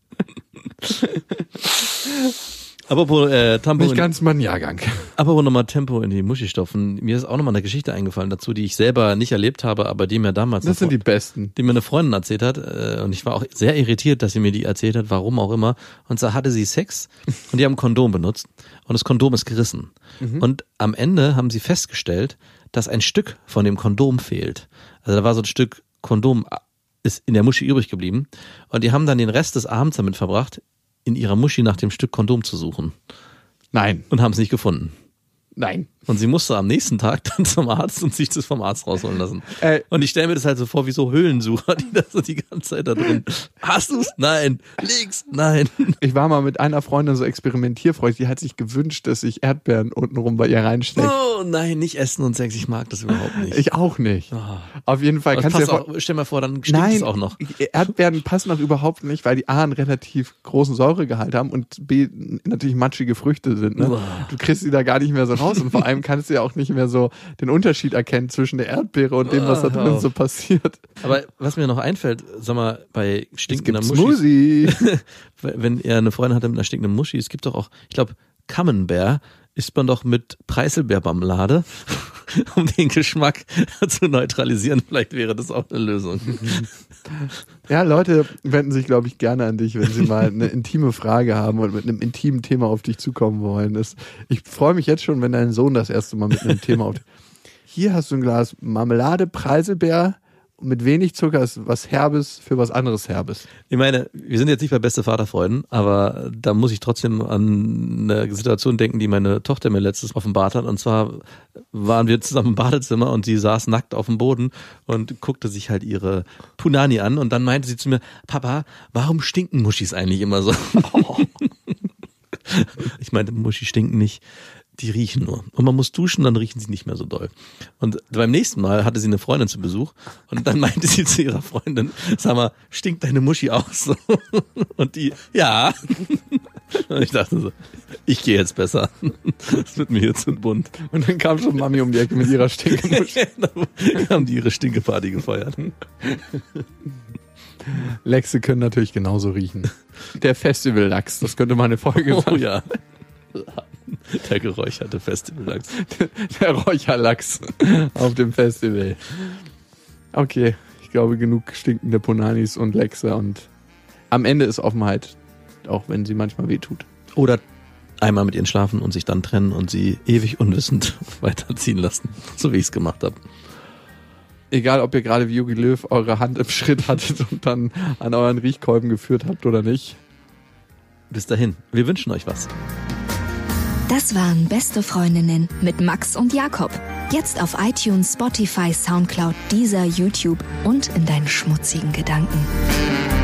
Apropos Tempo. Nicht ganz mein Jahrgang. Apropos nochmal Tempo in die Muschi stopfen. Mir ist auch nochmal eine Geschichte eingefallen dazu, die ich selber nicht erlebt habe, aber die mir damals... Das sind die besten. Die mir eine Freundin erzählt hat. Und ich war auch sehr irritiert, dass sie mir die erzählt hat, warum auch immer. Und zwar hatte sie Sex und die haben ein Kondom benutzt. Und das Kondom ist gerissen. Und am Ende haben sie festgestellt, dass ein Stück von dem Kondom fehlt. Also da war so ein Stück Kondom ist in der Muschi übrig geblieben. Und die haben dann den Rest des Abends damit verbracht, in ihrer Muschi nach dem Stück Kondom zu suchen. Nein. Und haben es nicht gefunden. Nein. Und sie musste am nächsten Tag dann zum Arzt und sich das vom Arzt rausholen lassen. Und ich stelle mir das halt so vor wie so Höhlensucher, die da so die ganze Zeit da drin. Hast du's? Nein. Links? Nein. Ich war mal mit einer Freundin so experimentierfreudig, die hat sich gewünscht, dass ich Erdbeeren untenrum bei ihr reinstecke. Oh nein, nicht essen und Sex, ich mag das überhaupt nicht. Ich auch nicht. Oh. Auf jeden Fall kannst du ja stell mal vor, dann stinkt es auch noch. Erdbeeren passen auch überhaupt nicht, weil die A einen relativ großen Säuregehalt haben und B natürlich matschige Früchte sind. Ne? Du kriegst sie da gar nicht mehr so raus und vor allem kannst du ja auch nicht mehr so den Unterschied erkennen zwischen der Erdbeere und dem, was da drin so passiert. Aber was mir noch einfällt, sag mal, bei stinkender Muschi. Smoothie. Wenn er eine Freundin hatte mit einer stinkenden Muschi, es gibt doch auch, ich glaube, Camembert isst man doch mit Preiselbeermarmelade, um den Geschmack zu neutralisieren. Vielleicht wäre das auch eine Lösung. Ja, Leute wenden sich, glaube ich, gerne an dich, wenn sie mal eine intime Frage haben und mit einem intimen Thema auf dich zukommen wollen. Ich freue mich jetzt schon, wenn dein Sohn das erste Mal mit einem Thema auf dich... Hier hast du ein Glas Marmelade, Preiselbeer, mit wenig Zucker ist was Herbes für was anderes Herbes. Ich meine, wir sind jetzt nicht bei beste Vaterfreunden, aber da muss ich trotzdem an eine Situation denken, die meine Tochter mir letztes offenbart hat. Und zwar waren wir zusammen im Badezimmer und sie saß nackt auf dem Boden und guckte sich halt ihre Punani an. Und dann meinte sie zu mir, Papa, warum stinken Muschis eigentlich immer so? Ich meinte, Muschi stinken nicht. Die riechen nur. Und man muss duschen, dann riechen sie nicht mehr so doll. Und beim nächsten Mal hatte sie eine Freundin zu Besuch und dann meinte sie zu ihrer Freundin, sag mal, stinkt deine Muschi auch so? Und die, ja. Und ich dachte so, ich gehe jetzt besser. Das wird mir hier zu bunt. Und dann kam schon Mami um die Ecke mit ihrer Stinkemuschi. Dann haben die ihre Stinkeparty gefeiert. Lachse können natürlich genauso riechen. Der Festival-Lachs, das könnte mal eine Folge sein. Oh ja. Der geräucherte Festivallachs. Der Räucherlachs auf dem Festival. Okay, ich glaube, genug stinkende Punanis und Lachse und am Ende ist Offenheit, auch wenn sie manchmal wehtut. Oder einmal mit ihnen schlafen und sich dann trennen und sie ewig unwissend weiterziehen lassen, so wie ich es gemacht habe. Egal, ob ihr gerade wie Jogi Löw eure Hand im Schritt hattet und dann an euren Riechkolben geführt habt oder nicht. Bis dahin, wir wünschen euch was. Das waren Beste Freundinnen mit Max und Jakob. Jetzt auf iTunes, Spotify, Soundcloud, Deezer, YouTube und in deinen schmutzigen Gedanken.